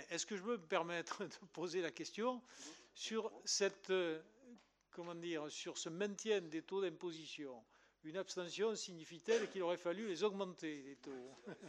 Bien, est-ce que je peux me permettre de poser la question sur cette, comment dire, sur ce maintien des taux d'imposition? Une abstention signifie-t-elle qu'il aurait fallu les augmenter, les taux?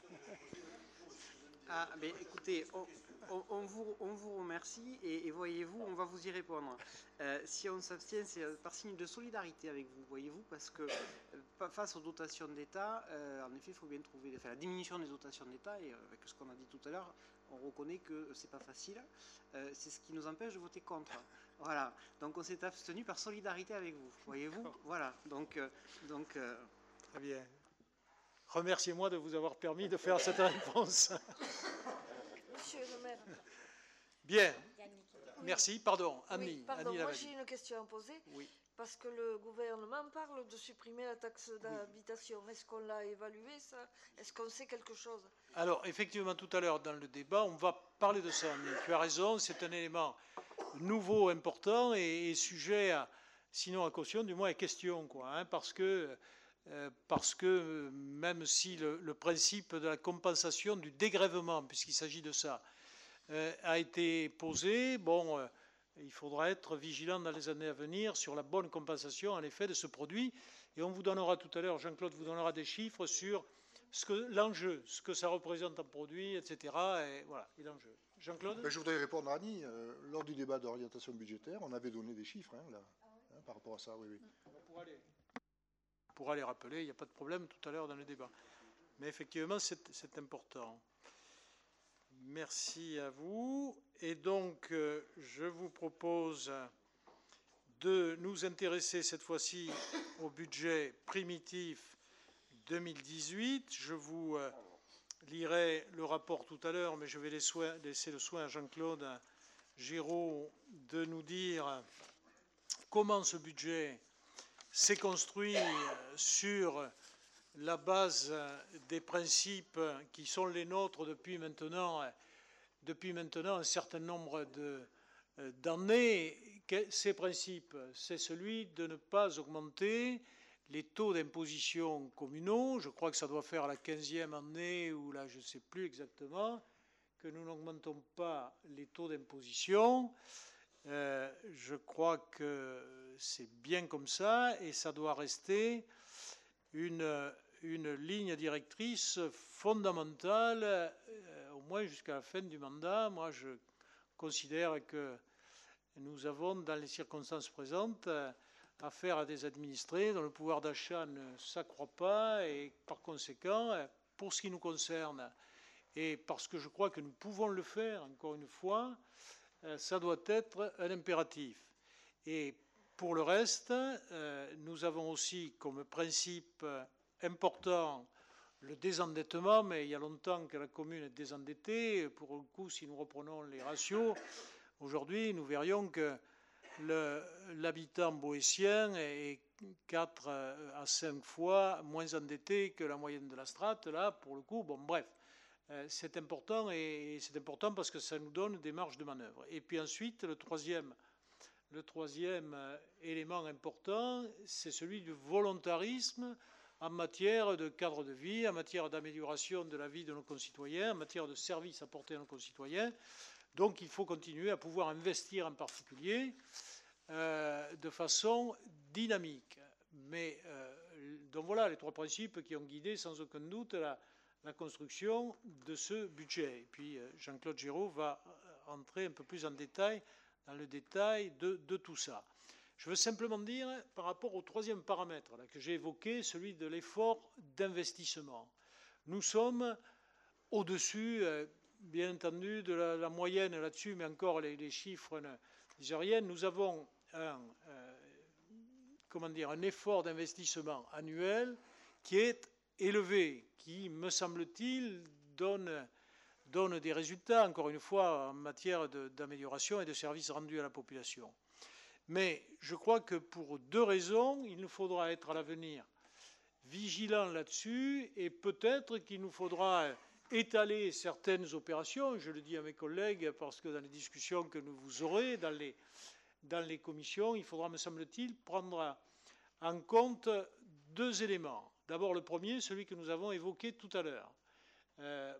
Ah, ben écoutez, on vous remercie et voyez-vous, on va vous y répondre. Si on s'abstient, c'est par signe de solidarité avec vous, voyez-vous, parce que face aux dotations d'État, en effet, il faut bien trouver, enfin, la diminution des dotations d'État, et avec ce qu'on a dit tout à l'heure, on reconnaît que c'est pas facile. C'est ce qui nous empêche de voter contre. Voilà. Donc on s'est abstenu par solidarité avec vous, voyez-vous. Voilà. Donc. Très bien. Remerciez-moi de vous avoir permis de faire cette réponse. Monsieur le maire. Bien. Merci. Pardon, Annie. Oui, pardon, Annie moi j'ai une question à poser. Oui. Parce que le gouvernement parle de supprimer la taxe d'habitation. Est-ce qu'on l'a évalué, ça? Est-ce qu'on sait quelque chose? Alors, effectivement, tout à l'heure, dans le débat, on va parler de ça. Mais tu as raison, c'est un élément nouveau, important et sujet à, sinon à caution, du moins à question, quoi. Hein, parce que même si le principe de la compensation du dégrèvement, puisqu'il s'agit de ça, a été posé, bon, il faudra être vigilant dans les années à venir sur la bonne compensation, en effet, de ce produit. Et on vous donnera tout à l'heure, Jean-Claude vous donnera des chiffres sur l'enjeu, ce que ça représente en produit, etc. Et voilà, et l'enjeu. Jean-Claude? Je voudrais répondre à Annie. Lors du débat d'orientation budgétaire, on avait donné des chiffres là, par rapport à ça, oui. On pourra les rappeler, il n'y a pas de problème tout à l'heure dans le débat. Mais effectivement, c'est important. Merci à vous. Et donc, je vous propose de nous intéresser cette fois-ci au budget primitif 2018. Je vous lirai le rapport tout à l'heure, mais je vais laisser le soin à Jean-Claude Géraud de nous dire comment ce budget s'est construit sur la base des principes qui sont les nôtres depuis maintenant un certain nombre d'années. Ces principes, c'est celui de ne pas augmenter les taux d'imposition communaux. Je crois que ça doit faire la 15e année, ou là je ne sais plus exactement, que nous n'augmentons pas les taux d'imposition. Je crois que c'est bien comme ça et ça doit rester une ligne directrice fondamentale, au moins jusqu'à la fin du mandat. Moi, je considère que nous avons, dans les circonstances présentes, affaire à des administrés dont le pouvoir d'achat ne s'accroît pas et par conséquent, pour ce qui nous concerne, et parce que je crois que nous pouvons le faire, encore une fois, ça doit être un impératif. Et pour le reste, nous avons aussi comme principe important le désendettement, mais il y a longtemps que la commune est désendettée. Pour le coup, si nous reprenons les ratios, aujourd'hui, nous verrions que l'habitant boétien est 4 à 5 fois moins endetté que la moyenne de la strate. Là, pour le coup, bon, bref. C'est important, et c'est important parce que ça nous donne des marges de manœuvre. Et puis ensuite, le troisième élément important, c'est celui du volontarisme en matière de cadre de vie, en matière d'amélioration de la vie de nos concitoyens, en matière de services apportés à nos concitoyens. Donc il faut continuer à pouvoir investir en particulier de façon dynamique. Mais donc voilà les trois principes qui ont guidé sans aucun doute la construction de ce budget. Et puis Jean-Claude Géraud va entrer un peu plus en détail dans le détail de tout ça. Je veux simplement dire, par rapport au troisième paramètre là, que j'ai évoqué, celui de l'effort d'investissement, nous sommes au-dessus, bien entendu, de la moyenne là-dessus, mais encore les chiffres ne disent rien. Nous avons un effort d'investissement annuel qui est élevé, qui, me semble-t-il, donne des résultats, encore une fois, en matière d'amélioration et de services rendus à la population. Mais je crois que pour deux raisons, il nous faudra être à l'avenir vigilant là-dessus, et peut-être qu'il nous faudra étaler certaines opérations. Je le dis à mes collègues, parce que dans les discussions que vous aurez dans les commissions, il faudra, me semble-t-il, prendre en compte deux éléments. D'abord, le premier, celui que nous avons évoqué tout à l'heure.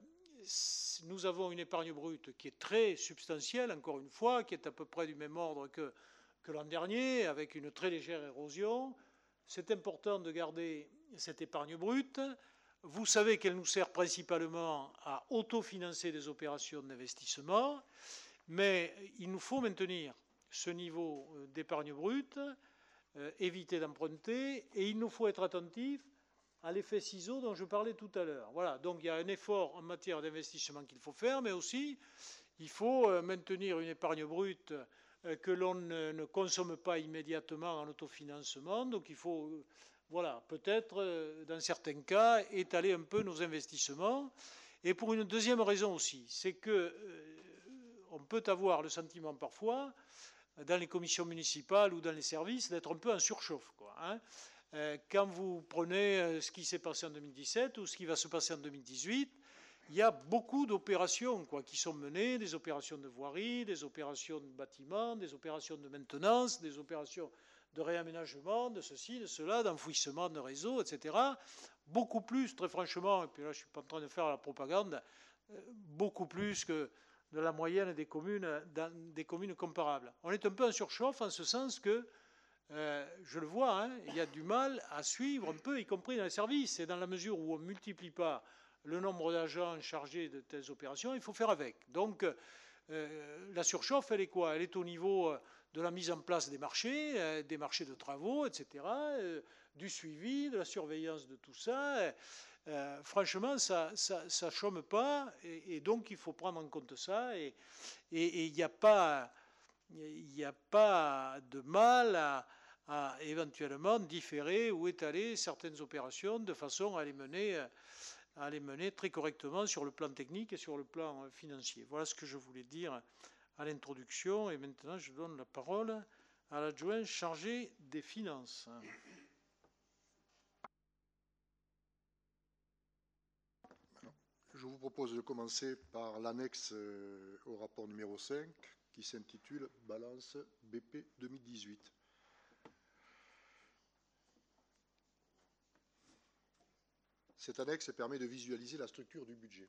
nous avons une épargne brute qui est très substantielle, encore une fois, qui est à peu près du même ordre que l'an dernier, avec une très légère érosion. C'est important de garder cette épargne brute. Vous savez qu'elle nous sert principalement à autofinancer des opérations d'investissement, mais il nous faut maintenir ce niveau d'épargne brute, éviter d'emprunter, et il nous faut être attentif à l'effet ciseau dont je parlais tout à l'heure. Voilà, donc il y a un effort en matière d'investissement qu'il faut faire, mais aussi il faut maintenir une épargne brute que l'on ne consomme pas immédiatement en autofinancement. Donc il faut, voilà, peut-être dans certains cas, étaler un peu nos investissements. Et pour une deuxième raison aussi, c'est que on peut avoir le sentiment parfois, dans les commissions municipales ou dans les services, d'être un peu en surchauffe, quoi, hein. Quand vous prenez ce qui s'est passé en 2017 ou ce qui va se passer en 2018, il y a beaucoup d'opérations qui sont menées, des opérations de voirie, des opérations de bâtiments, des opérations de maintenance, des opérations de réaménagement, de ceci, de cela, d'enfouissement de réseaux, etc. Beaucoup plus, très franchement, et puis là je ne suis pas en train de faire la propagande, beaucoup plus que de la moyenne des communes comparables. On est un peu en surchauffe en ce sens que je le vois, hein, il y a du mal à suivre un peu, y compris dans les services. Et dans la mesure où on ne multiplie pas le nombre d'agents chargés de telles opérations, il faut faire avec. Donc, la surchauffe, elle est quoi? Elle est au niveau de la mise en place des marchés de travaux, etc., du suivi, de la surveillance de tout ça. Franchement, ça ne chôme pas, et donc il faut prendre en compte ça. Et il n'y a pas de mal à éventuellement différer ou étaler certaines opérations de façon à les mener très correctement sur le plan technique et sur le plan financier. Voilà ce que je voulais dire à l'introduction. Et maintenant, je donne la parole à l'adjoint chargé des finances. Je vous propose de commencer par l'annexe au rapport numéro 5 qui s'intitule « Balance BP 2018 ». Cette annexe permet de visualiser la structure du budget.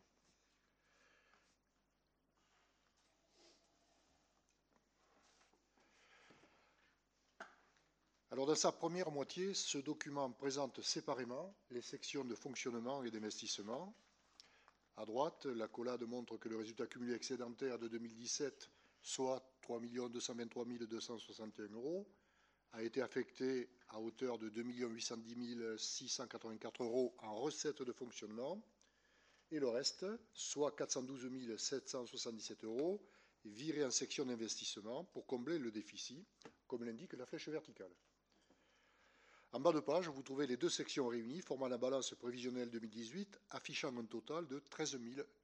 Alors, dans sa première moitié, ce document présente séparément les sections de fonctionnement et d'investissement. À droite, l'accolade montre que le résultat cumulé excédentaire de 2017, soit 3 223 261 €, a été affecté à hauteur de 2 810 684 € en recettes de fonctionnement, et le reste, soit 412 777 €, viré en section d'investissement pour combler le déficit, comme l'indique la flèche verticale. En bas de page, vous trouvez les deux sections réunies formant la balance prévisionnelle 2018, affichant un total de 13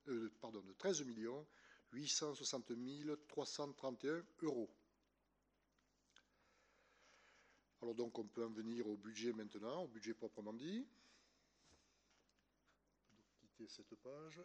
860 331 €. Alors donc on peut en venir au budget maintenant, au budget proprement dit. On peut donc quitter cette page.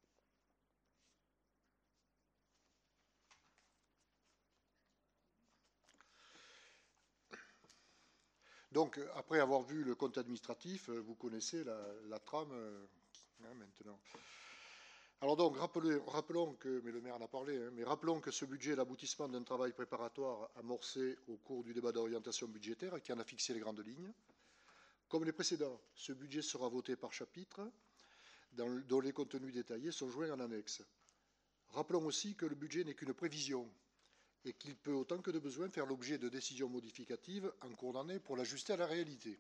Donc, après avoir vu le compte administratif, vous connaissez la trame maintenant. Alors donc, rappelons que, mais le maire en a parlé, mais rappelons que ce budget est l'aboutissement d'un travail préparatoire amorcé au cours du débat d'orientation budgétaire qui en a fixé les grandes lignes. Comme les précédents, ce budget sera voté par chapitre, dont les contenus détaillés sont joints en annexe. Rappelons aussi que le budget n'est qu'une prévision, et qu'il peut, autant que de besoin, faire l'objet de décisions modificatives en cours d'année pour l'ajuster à la réalité.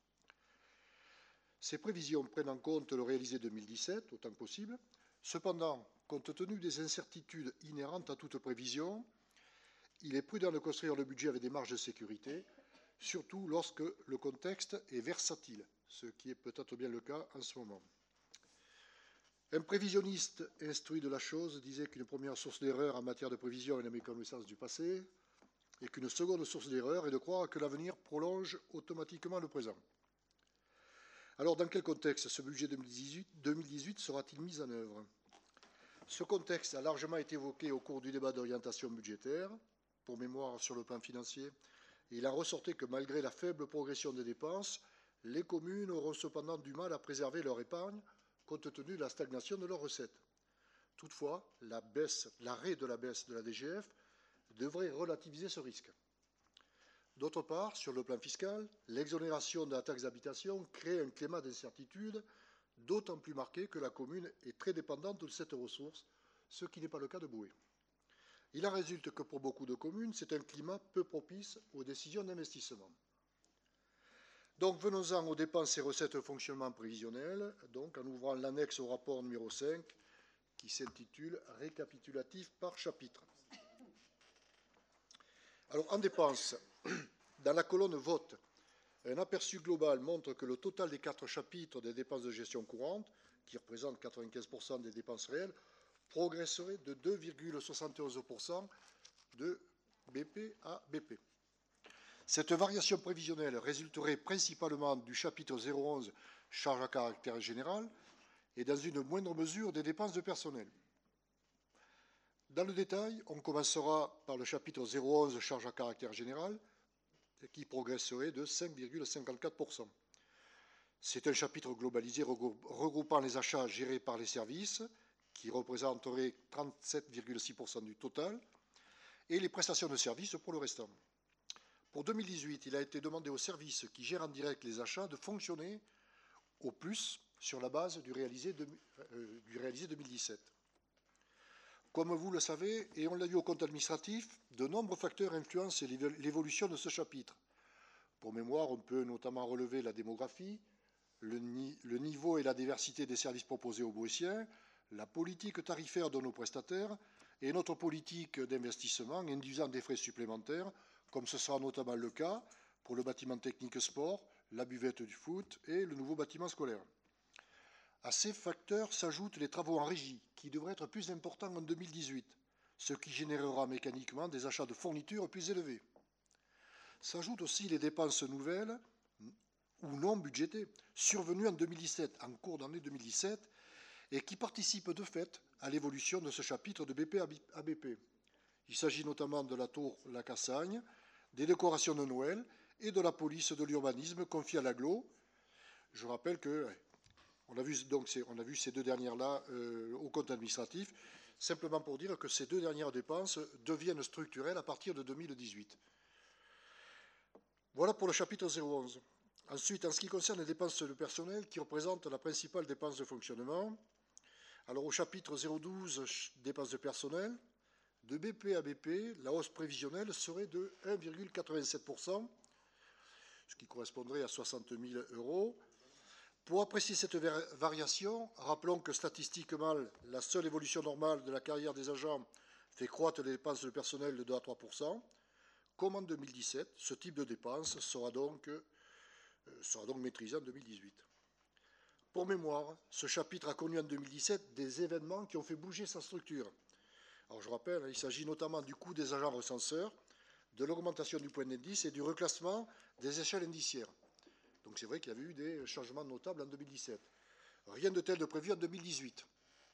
Ces prévisions prennent en compte le réalisé 2017, autant que possible. Cependant, compte tenu des incertitudes inhérentes à toute prévision, il est prudent de construire le budget avec des marges de sécurité, surtout lorsque le contexte est versatile, ce qui est peut-être bien le cas en ce moment. Un prévisionniste instruit de la chose disait qu'une première source d'erreur en matière de prévision est la méconnaissance du passé, et qu'une seconde source d'erreur est de croire que l'avenir prolonge automatiquement le présent. Alors, dans quel contexte ce budget 2018 sera-t-il mis en œuvre? Ce contexte a largement été évoqué au cours du débat d'orientation budgétaire, pour mémoire sur le plan financier, et il en ressortait que malgré la faible progression des dépenses, les communes auront cependant du mal à préserver leur épargne, compte tenu de la stagnation de leurs recettes. Toutefois, l'arrêt de la baisse de la DGF devrait relativiser ce risque. D'autre part, sur le plan fiscal, l'exonération de la taxe d'habitation crée un climat d'incertitude d'autant plus marqué que la commune est très dépendante de cette ressource, ce qui n'est pas le cas de Boué. Il en résulte que pour beaucoup de communes, c'est un climat peu propice aux décisions d'investissement. Donc venons-en aux dépenses et recettes de fonctionnement prévisionnelles, donc en ouvrant l'annexe au rapport numéro 5, qui s'intitule « Récapitulatif par chapitre ». Alors, en dépenses, dans la colonne vote, un aperçu global montre que le total des 4 chapitres des dépenses de gestion courante, qui représentent 95% des dépenses réelles, progresserait de 2,71% de BP à BP. Cette variation prévisionnelle résulterait principalement du chapitre 011 charges à caractère général et dans une moindre mesure des dépenses de personnel. Dans le détail, on commencera par le chapitre 011 charges à caractère général qui progresserait de 5,54%. C'est un chapitre globalisé regroupant les achats gérés par les services qui représenteraient 37,6% du total et les prestations de services pour le restant. Pour 2018, il a été demandé aux services qui gèrent en direct les achats de fonctionner au plus sur la base du réalisé 2017. Comme vous le savez, et on l'a vu au compte administratif, de nombreux facteurs influencent l'évolution de ce chapitre. Pour mémoire, on peut notamment relever la démographie, le niveau et la diversité des services proposés aux Boétiens, la politique tarifaire de nos prestataires et notre politique d'investissement induisant des frais supplémentaires, comme ce sera notamment le cas pour le bâtiment technique sport, la buvette du foot et le nouveau bâtiment scolaire. À ces facteurs s'ajoutent les travaux en régie, qui devraient être plus importants en 2018, ce qui générera mécaniquement des achats de fournitures plus élevés. S'ajoutent aussi les dépenses nouvelles ou non budgétées, survenues en 2017, en cours d'année 2017, et qui participent de fait à l'évolution de ce chapitre de BP à BP. Il s'agit notamment de la tour La Cassagne, des décorations de Noël et de la police de l'urbanisme confiée à l'AGLO. Je rappelle que on a vu ces deux dernières-là au compte administratif, simplement pour dire que ces deux dernières dépenses deviennent structurelles à partir de 2018. Voilà pour le chapitre 011. Ensuite, en ce qui concerne les dépenses de personnel, qui représentent la principale dépense de fonctionnement, alors au chapitre 012, dépenses de personnel, de BP à BP, la hausse prévisionnelle serait de 1,87%, ce qui correspondrait à 60 000 €. Pour apprécier cette variation, rappelons que statistiquement, la seule évolution normale de la carrière des agents fait croître les dépenses de personnel de 2 à 3%. Comme en 2017, ce type de dépense sera donc maîtrisé en 2018. Pour mémoire, ce chapitre a connu en 2017 des événements qui ont fait bouger sa structure. Alors je rappelle, il s'agit notamment du coût des agents recenseurs, de l'augmentation du point d'indice et du reclassement des échelles indiciaires. Donc c'est vrai qu'il y avait eu des changements notables en 2017. Rien de tel de prévu en 2018.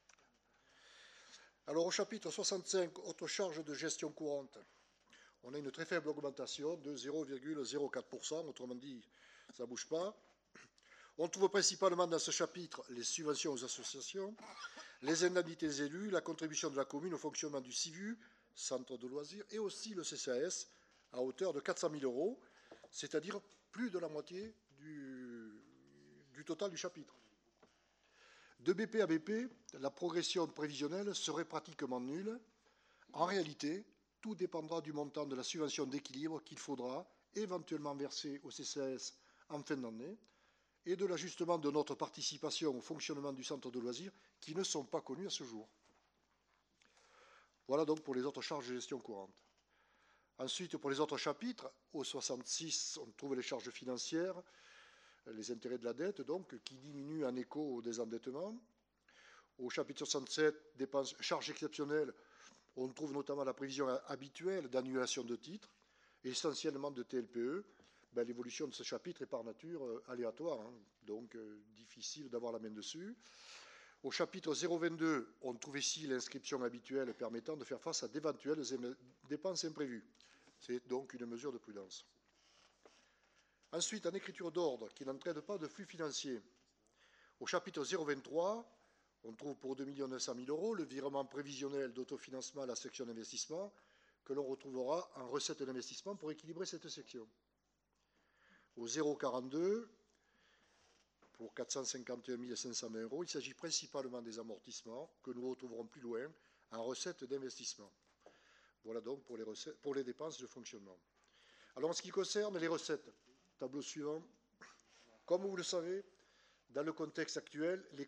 Alors au chapitre 65, autres charges de gestion courante, on a une très faible augmentation de 0,04%, autrement dit, ça ne bouge pas. On trouve principalement dans ce chapitre les subventions aux associations, les indemnités des élus, la contribution de la commune au fonctionnement du CIVU, centre de loisirs, et aussi le CCAS, à hauteur de 400 000 €, c'est-à-dire plus de la moitié du total du chapitre. De BP à BP, la progression prévisionnelle serait pratiquement nulle. En réalité, tout dépendra du montant de la subvention d'équilibre qu'il faudra éventuellement verser au CCAS en fin d'année et de l'ajustement de notre participation au fonctionnement du centre de loisirs qui ne sont pas connus à ce jour. Voilà donc pour les autres charges de gestion courante. Ensuite, pour les autres chapitres, au 66, on trouve les charges financières, les intérêts de la dette, donc, qui diminuent en écho au désendettement. Au chapitre 67, dépenses, charges exceptionnelles, on trouve notamment la prévision habituelle d'annulation de titres, essentiellement de TLPE. L'évolution de ce chapitre est par nature aléatoire, donc difficile d'avoir la main dessus. Au chapitre 022, on trouve ici l'inscription habituelle permettant de faire face à d'éventuelles dépenses imprévues. C'est donc une mesure de prudence. Ensuite, en écriture d'ordre qui n'entraîne pas de flux financiers, au chapitre 023, On trouve pour 2 900 000 euros le virement prévisionnel d'autofinancement à la section d'investissement que l'on retrouvera en recette d'investissement pour équilibrer cette section. Au 0,42, pour 451 520 euros, il s'agit principalement des amortissements que nous retrouverons plus loin en recette d'investissement. Voilà donc pour les dépenses de fonctionnement. Alors en ce qui concerne les recettes, tableau suivant, comme vous le savez, dans le contexte actuel, les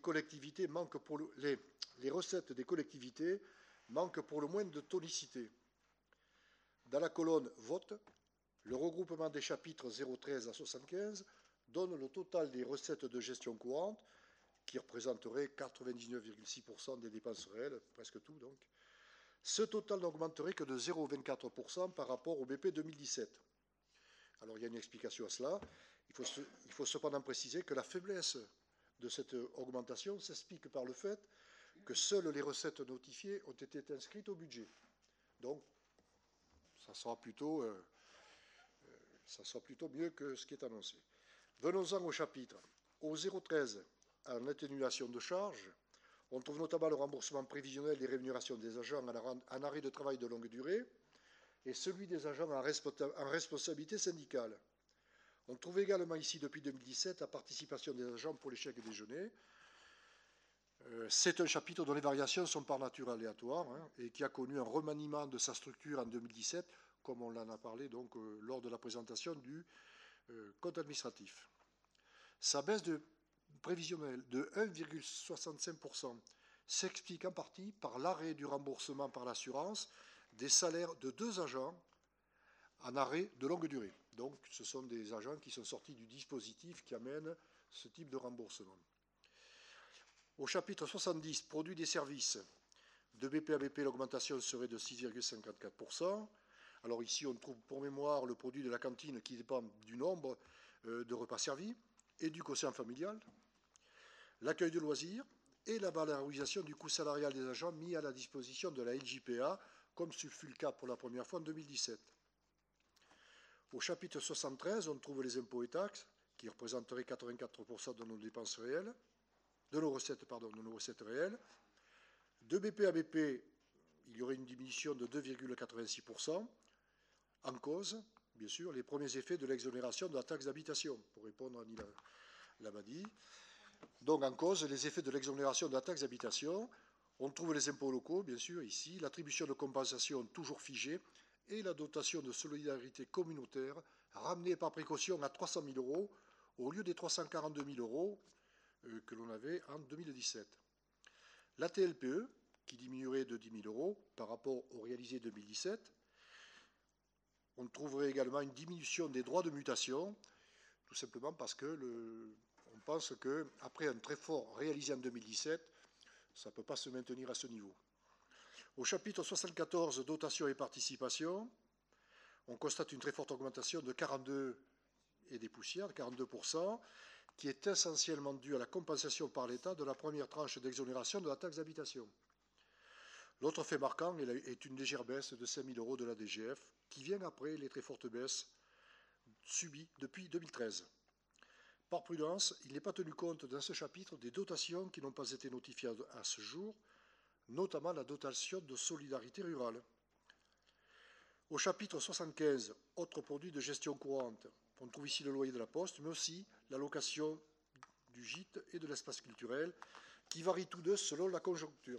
recettes des collectivités manquent pour le moins de tonicité. Dans la colonne vote, le regroupement des chapitres 013 à 75 donne le total des recettes de gestion courante, qui représenterait 99,6% des dépenses réelles, presque tout donc. Ce total n'augmenterait que de 0,24% par rapport au BP 2017. Alors il y a une explication à cela. Il faut cependant préciser que la faiblesse de cette augmentation s'explique par le fait que seules les recettes notifiées ont été inscrites au budget. Donc, ça sera plutôt mieux que ce qui est annoncé. Venons-en au chapitre. Au 013, en atténuation de charges, on trouve notamment le remboursement prévisionnel des rémunérations des agents en arrêt de travail de longue durée et celui des agents en responsabilité syndicale. On trouve également ici, depuis 2017, la participation des agents pour les chèques déjeuner. C'est un chapitre dont les variations sont par nature aléatoires et qui a connu un remaniement de sa structure en 2017, comme on en a parlé donc, lors de la présentation du compte administratif. Sa baisse prévisionnelle de 1,65% s'explique en partie par l'arrêt du remboursement par l'assurance des salaires de 2 agents en arrêt de longue durée. Donc, ce sont des agents qui sont sortis du dispositif qui amène ce type de remboursement. Au chapitre 70, produits des services, de BP à BP, l'augmentation serait de 6,54%. Alors ici, on trouve pour mémoire le produit de la cantine qui dépend du nombre de repas servis et du quotient familial, l'accueil de loisirs et la valorisation du coût salarial des agents mis à la disposition de la LJPA, comme ce fut le cas pour la première fois en 2017. Au chapitre 73, on trouve les impôts et taxes, qui représenteraient 84% de nos dépenses réelles, de nos recettes réelles. De BP à BP, il y aurait une diminution de 2,86%. En cause, bien sûr, les premiers effets de l'exonération de la taxe d'habitation, pour répondre à Annie Labadie. Donc, en cause, les effets de l'exonération de la taxe d'habitation. On trouve les impôts locaux, bien sûr, ici, l'attribution de compensation toujours figée et la dotation de solidarité communautaire ramenée par précaution à 300 000 euros au lieu des 342 000 euros que l'on avait en 2017. La TLPE, qui diminuerait de 10 000 euros par rapport au réalisé 2017. On trouverait également une diminution des droits de mutation, tout simplement parce que on pense qu'après un très fort réalisé en 2017, ça ne peut pas se maintenir à ce niveau. Au chapitre 74, dotation et participation, on constate une très forte augmentation de 42 et des poussières, 42%, qui est essentiellement due à la compensation par l'État de la première tranche d'exonération de la taxe d'habitation. L'autre fait marquant est une légère baisse de 5 000 euros de la DGF, qui vient après les très fortes baisses subies depuis 2013. Par prudence, il n'est pas tenu compte dans ce chapitre des dotations qui n'ont pas été notifiées à ce jour, notamment la dotation de solidarité rurale. Au chapitre 75, autres produits de gestion courante, on trouve ici le loyer de la Poste, mais aussi la location du gîte et de l'espace culturel, qui varient tous deux selon la conjoncture.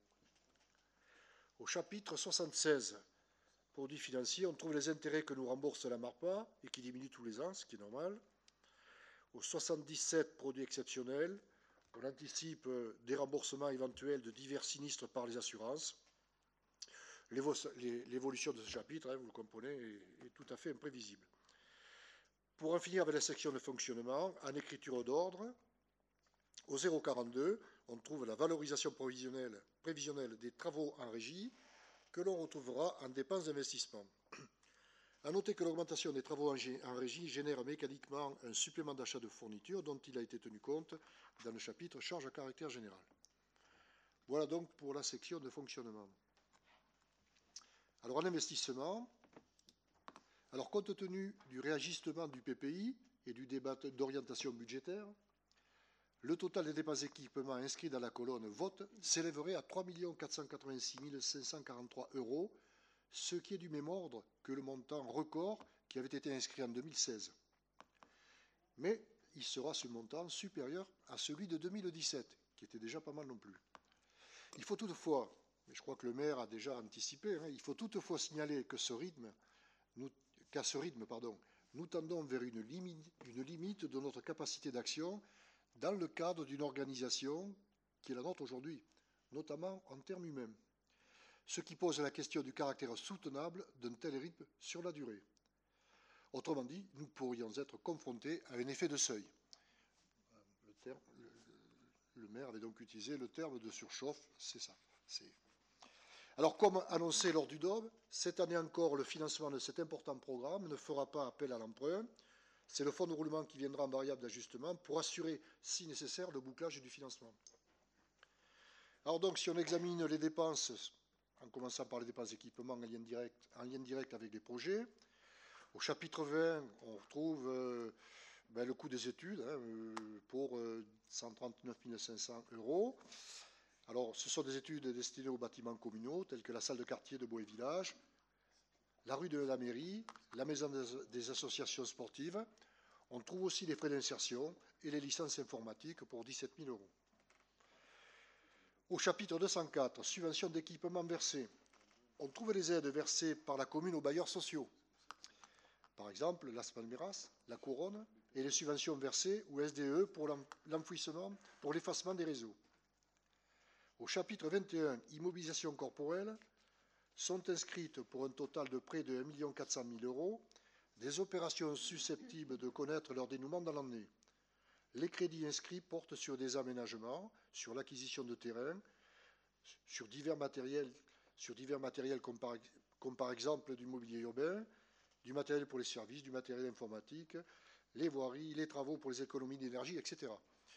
Au chapitre 76, produits financiers, on trouve les intérêts que nous rembourse la MARPA et qui diminuent tous les ans, ce qui est normal. Au 77, produits exceptionnels, on anticipe des remboursements éventuels de divers sinistres par les assurances. L'évolution de ce chapitre, vous le comprenez, est tout à fait imprévisible. Pour en finir avec la section de fonctionnement, en écriture d'ordre, au 042, on trouve la valorisation prévisionnelle des travaux en régie que l'on retrouvera en dépenses d'investissement. A noter que l'augmentation des travaux en régie génère mécaniquement un supplément d'achat de fournitures dont il a été tenu compte dans le chapitre charges à caractère général. Voilà donc pour la section de fonctionnement. Alors en investissement, compte tenu du réajustement du PPI et du débat d'orientation budgétaire, le total des dépenses d'équipement inscrits dans la colonne vote s'élèverait à 3 486 543 €, ce qui est du même ordre que le montant record qui avait été inscrit en 2016. Mais il sera ce montant supérieur à celui de 2017, qui était déjà pas mal non plus. Il faut toutefois, mais je crois que le maire a déjà anticipé, il faut toutefois signaler qu'à ce rythme, nous tendons vers une limite de notre capacité d'action dans le cadre d'une organisation qui est la nôtre aujourd'hui, notamment en termes humains, ce qui pose la question du caractère soutenable d'un tel rythme sur la durée. Autrement dit, nous pourrions être confrontés à un effet de seuil. Le maire avait donc utilisé le terme de surchauffe, c'est ça. Alors, comme annoncé lors du DOB, cette année encore, le financement de cet important programme ne fera pas appel à l'emprunt. C'est le fonds de roulement qui viendra en variable d'ajustement pour assurer, si nécessaire, le bouclage du financement. Alors donc, si on examine les dépenses, en commençant par les dépenses d'équipement en lien direct avec les projets, au chapitre 20, on retrouve le coût des études pour 139 500 €. Alors, ce sont des études destinées aux bâtiments communaux, tels que la salle de quartier de Bois et Village, la rue de la mairie, la maison des associations sportives. On trouve aussi les frais d'insertion et les licences informatiques pour 17 000 €. Au chapitre 204, subventions d'équipement versées, on trouve les aides versées par la commune aux bailleurs sociaux. Par exemple, Las Palmeras, la Couronne, et les subventions versées au SDE pour l'enfouissement, pour l'effacement des réseaux. Au chapitre 21, immobilisation corporelle, sont inscrites pour un total de près de 1 400 000 € des opérations susceptibles de connaître leur dénouement dans l'année. Les crédits inscrits portent sur des aménagements, sur l'acquisition de terrains, sur divers matériels comme par exemple du mobilier urbain, du matériel pour les services, du matériel informatique, les voiries, les travaux pour les économies d'énergie, etc.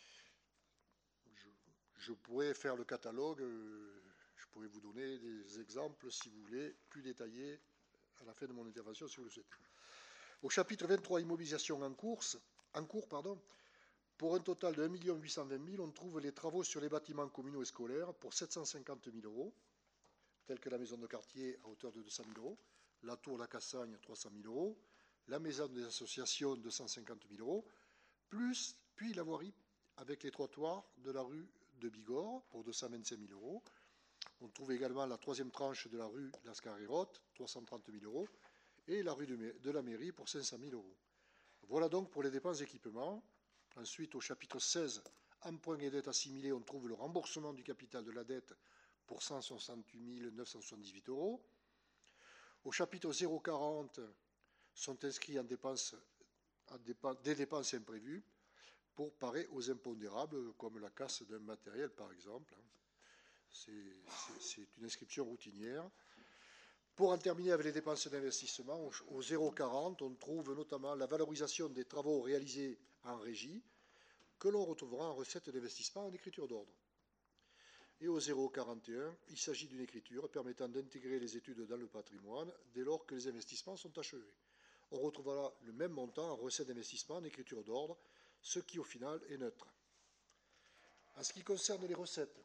Je pourrais faire le catalogue, je pourrais vous donner des exemples, si vous voulez, plus détaillés à la fin de mon intervention, si vous le souhaitez. Au chapitre 23, immobilisation en cours, pour un total de 1 820 000 €, on trouve les travaux sur les bâtiments communaux et scolaires pour 750 000 €, tels que la maison de quartier à hauteur de 200 000 €, la tour La Cassagne, 300 000 €, la maison des associations, 250 000 €, puis la voirie avec les trottoirs de la rue de Bigorre pour 225 000 €. On trouve également la troisième tranche de la rue Lascar-et-Roth, 330 000 €, et la rue de la mairie pour 500 000 €. Voilà donc pour les dépenses d'équipement. Ensuite, au chapitre 16, emprunts et dettes assimilées, on trouve le remboursement du capital de la dette pour 168 978 €. Au chapitre 040, sont inscrits des dépenses imprévues pour parer aux impondérables, comme la casse d'un matériel, par exemple. C'est une inscription routinière. Pour en terminer avec les dépenses d'investissement, au 040, on trouve notamment la valorisation des travaux réalisés en régie, que l'on retrouvera en recette d'investissement en écriture d'ordre. Et au 041, il s'agit d'une écriture permettant d'intégrer les études dans le patrimoine dès lors que les investissements sont achevés. On retrouvera le même montant en recette d'investissement en écriture d'ordre, ce qui au final est neutre. En ce qui concerne les recettes,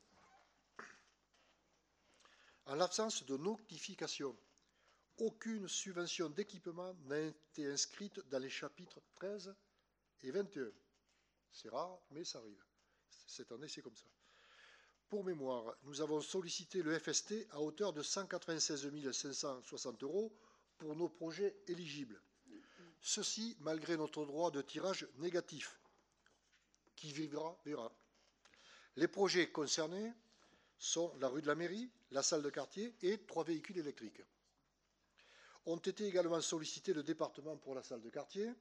en l'absence de notification, aucune subvention d'équipement n'a été inscrite dans les chapitres 13 et 21. C'est rare, mais ça arrive. Cette année, c'est comme ça. Pour mémoire, nous avons sollicité le FST à hauteur de 196 560 € pour nos projets éligibles. Ceci malgré notre droit de tirage négatif. Qui vivra, verra. Les projets concernés sont la rue de la mairie, la salle de quartier et 3 véhicules électriques. Ont été également sollicités le département pour la salle de quartier,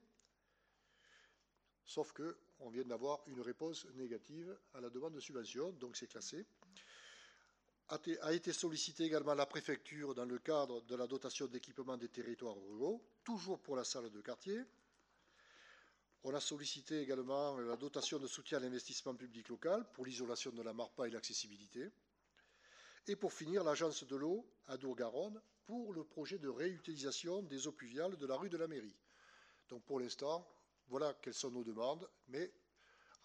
sauf qu'on vient d'avoir une réponse négative à la demande de subvention, donc c'est classé. A été sollicité également la préfecture dans le cadre de la dotation d'équipement des territoires ruraux, toujours pour la salle de quartier. On a sollicité également la dotation de soutien à l'investissement public local pour l'isolation de la MARPA et l'accessibilité. Et pour finir, l'agence de l'eau à Dour-Garonne pour le projet de réutilisation des eaux pluviales de la rue de la mairie. Donc pour l'instant, voilà quelles sont nos demandes, mais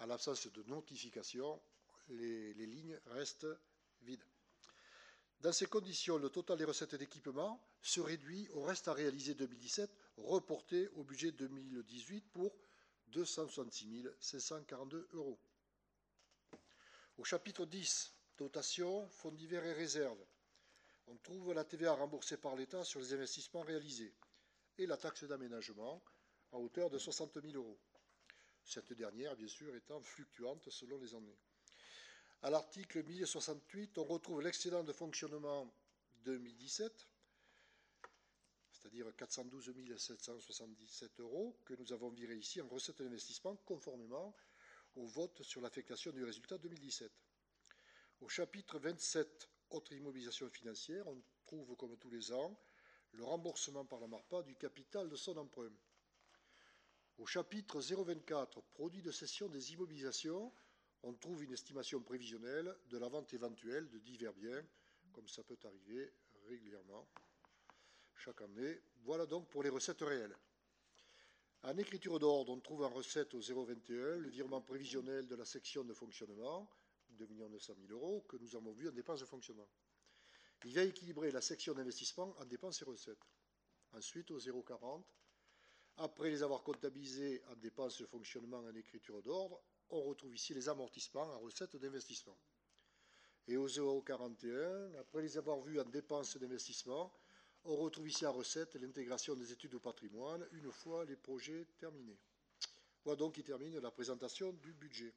En l'absence de notification, les lignes restent vides. Dans ces conditions, le total des recettes d'équipement se réduit au reste à réaliser 2017, reporté au budget 2018 pour 266 542 €. Au chapitre 10, dotation, fonds divers et réserves, on trouve la TVA remboursée par l'État sur les investissements réalisés et la taxe d'aménagement à hauteur de 60 000 €. Cette dernière, bien sûr, étant fluctuante selon les années. À l'article 1068, on retrouve l'excédent de fonctionnement 2017, c'est-à-dire 412 777 € que nous avons viré ici en recettes d'investissement conformément au vote sur l'affectation du résultat 2017. Au chapitre 27, autres immobilisations financières, on trouve comme tous les ans le remboursement par la MARPA du capital de son emprunt. Au chapitre 024, produits de cession des immobilisations, on trouve une estimation prévisionnelle de la vente éventuelle de divers biens, comme ça peut arriver régulièrement chaque année. Voilà donc pour les recettes réelles. En écriture d'ordre, on trouve en recette au 021 le virement prévisionnel de la section de fonctionnement, 2 900 000 € que nous avons vu en dépenses de fonctionnement. Il vient équilibrer la section d'investissement en dépenses et recettes. Ensuite, au 040, après les avoir comptabilisés en dépenses de fonctionnement en écriture d'ordre, on retrouve ici les amortissements en recettes d'investissement. Et au 041, après les avoir vus en dépenses d'investissement, on retrouve ici en recette l'intégration des études au patrimoine une fois les projets terminés. Voilà donc qui termine la présentation du budget.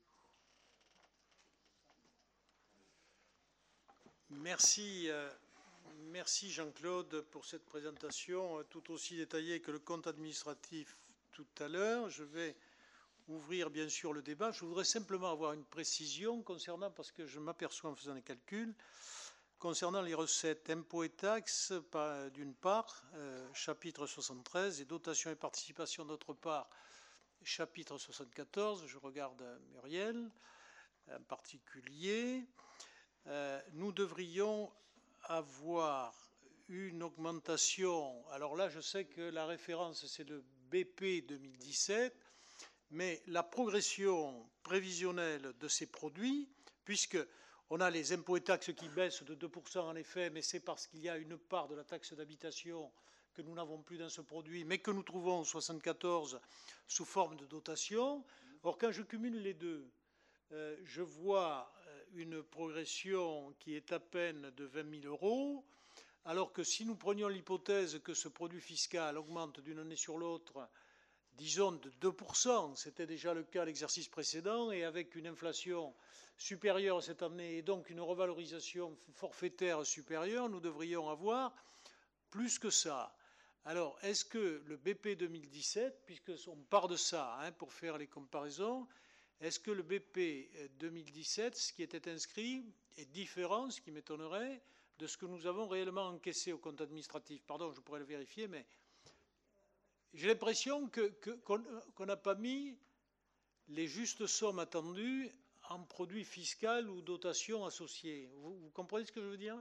Merci, merci Jean-Claude pour cette présentation tout aussi détaillée que le compte administratif tout à l'heure. Je vais ouvrir bien sûr le débat. Je voudrais simplement avoir une précision concernant, parce que je m'aperçois en faisant les calculs, concernant les recettes impôts et taxes d'une part, chapitre 73, et dotations et participations d'autre part, chapitre 74. Je regarde Muriel en particulier. Nous devrions avoir une augmentation. Alors là, je sais que la référence, c'est le BP 2017, mais la progression prévisionnelle de ces produits, puisque on a les impôts et taxes qui baissent de 2% en effet, mais c'est parce qu'il y a une part de la taxe d'habitation que nous n'avons plus dans ce produit, mais que nous trouvons en 74 sous forme de dotation. Or, quand je cumule les deux, je vois une progression qui est à peine de 20 000 €, alors que si nous prenions l'hypothèse que ce produit fiscal augmente d'une année sur l'autre, disons de 2%, c'était déjà le cas l'exercice précédent, et avec une inflation supérieure cette année et donc une revalorisation forfaitaire supérieure, nous devrions avoir plus que ça. Alors, est-ce que le BP 2017, puisqu'on part de ça pour faire les comparaisons, est-ce que le BP 2017, ce qui était inscrit, est différent, ce qui m'étonnerait, de ce que nous avons réellement encaissé au compte administratif? Pardon, je pourrais le vérifier, mais j'ai l'impression qu'on n'a pas mis les justes sommes attendues en produits fiscaux ou dotations associées. Vous comprenez ce que je veux dire?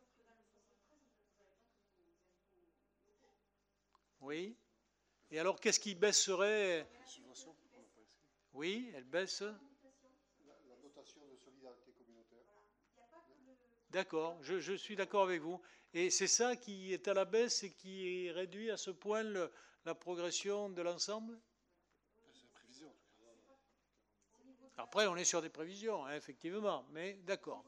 Oui. Et alors, qu'est-ce qui baisserait? Oui, elle baisse. La dotation de solidarité communautaire. D'accord, je suis d'accord avec vous. Et c'est ça qui est à la baisse et qui réduit à ce point la progression de l'ensemble? C'est la prévision, en tout cas. Après, on est sur des prévisions, effectivement, mais d'accord.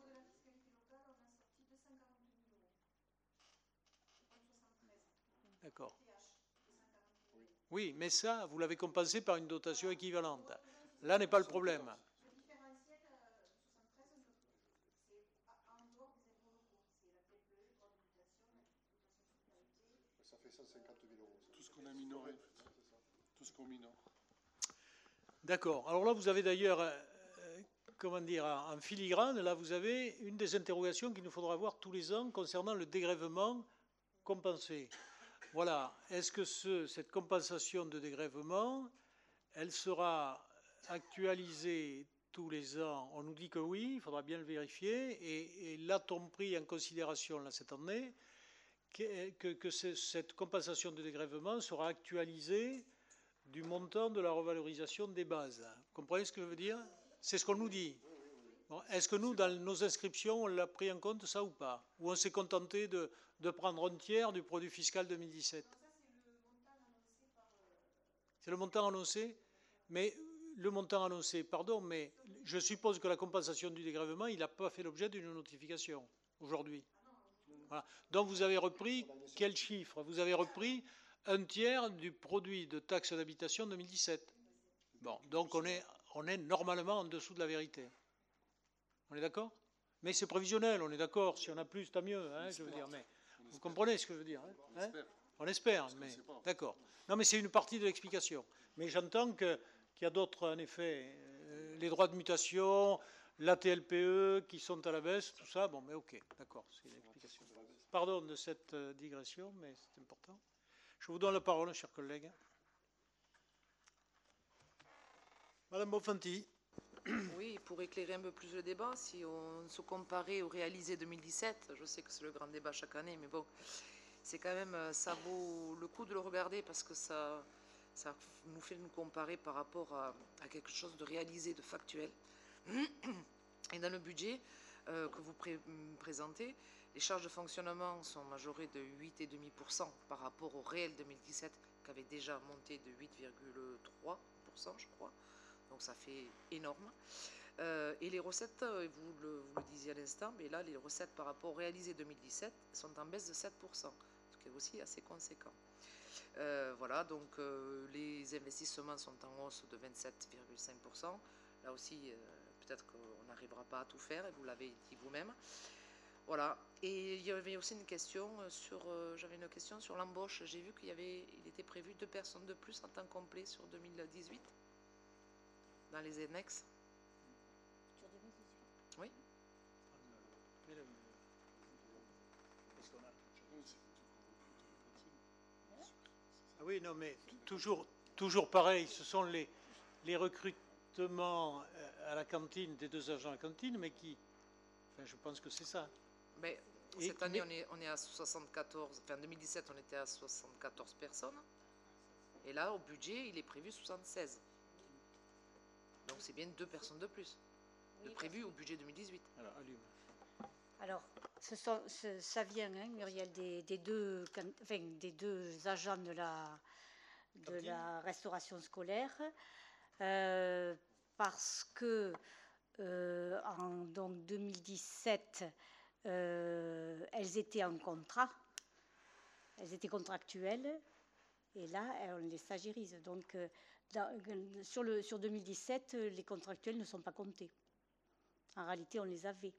D'accord. Oui, mais ça, vous l'avez compensé par une dotation équivalente. Là n'est pas le problème. Ça fait 150 000 €. Tout ce qu'on a minoré, en fait. Tout ce qu'on minore. D'accord. Alors là, vous avez d'ailleurs, comment dire, en filigrane, là, vous avez une des interrogations qu'il nous faudra avoir tous les ans concernant le dégrèvement compensé. Voilà. Est-ce que cette compensation de dégrèvement, elle sera actualisée tous les ans? On nous dit que oui, il faudra bien le vérifier. Et l'a-t-on pris en considération là, cette année, que cette compensation de dégrèvement sera actualisée du montant de la revalorisation des bases? Vous comprenez ce que je veux dire? C'est ce qu'on nous dit. Bon, est-ce que nous, dans nos inscriptions, on l'a pris en compte, ça, ou pas? Ou on s'est contenté de prendre un tiers du produit fiscal 2017? C'est le montant annoncé? Mais le montant annoncé, pardon, mais je suppose que la compensation du dégrèvement, il n'a pas fait l'objet d'une notification aujourd'hui. Voilà. Donc vous avez repris quel chiffre? Vous avez repris un tiers du produit de taxe d'habitation 2017. Bon, donc on est normalement en dessous de la vérité. On est d'accord? Mais c'est prévisionnel, on est d'accord. Si on a plus, tant mieux, hein, je veux dire. Mais vous comprenez ce que je veux dire, hein? On espère, mais d'accord. Non, mais c'est une partie de l'explication. Mais j'entends qu'il y a d'autres, en effet, les droits de mutation, la TLPE qui sont à la baisse, tout ça. Bon, mais ok, d'accord, c'est une explication. Pardon de cette digression, mais c'est important. Je vous donne la parole, chers collègues. Madame Bonfanti. Oui, pour éclairer un peu plus le débat, si on se comparait au réalisé 2017, je sais que c'est le grand débat chaque année, mais bon, c'est quand même, ça vaut le coup de le regarder parce que ça nous fait nous comparer par rapport à quelque chose de réalisé, de factuel. Et dans le budget que vous présentez, les charges de fonctionnement sont majorées de 8,5% par rapport au réel 2017 qui avait déjà monté de 8,3%, je crois. Donc ça fait énorme. Et les recettes, vous le disiez à l'instant, mais là, les recettes par rapport au réalisé 2017 sont en baisse de 7%, ce qui est aussi assez conséquent. Voilà, donc les investissements sont en hausse de 27,5%. Là aussi, peut-être qu'on n'arrivera pas à tout faire, et vous l'avez dit vous-même. Voilà. Et il y avait aussi une question j'avais une question sur l'embauche. J'ai vu qu'il était prévu 2 personnes de plus en temps complet sur 2018 dans les annexes. Sur 2018. Oui. Ah oui, non, mais toujours pareil, ce sont les recrutements à la cantine, des 2 agents à la cantine, mais qui... Enfin, je pense que c'est ça. Mais cette année, on est à 74... Enfin, en 2017, on était à 74 personnes. Et là, au budget, il est prévu 76. Donc c'est bien 2 personnes de plus, de prévu au budget 2018. Alors, allume. Alors, ça vient, hein, Muriel, des deux agents de la restauration scolaire, parce que en donc 2017, elles étaient en contrat, elles étaient contractuelles, et là, on les stagiairise. Donc, sur 2017, les contractuels ne sont pas comptés. En réalité, on les avait.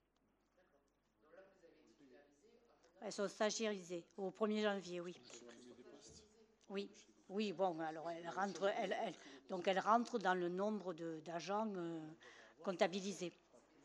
Elles sont stagiairisées au 1er janvier, oui. Oui, bon, alors elles rentrent dans le nombre d'agents comptabilisés.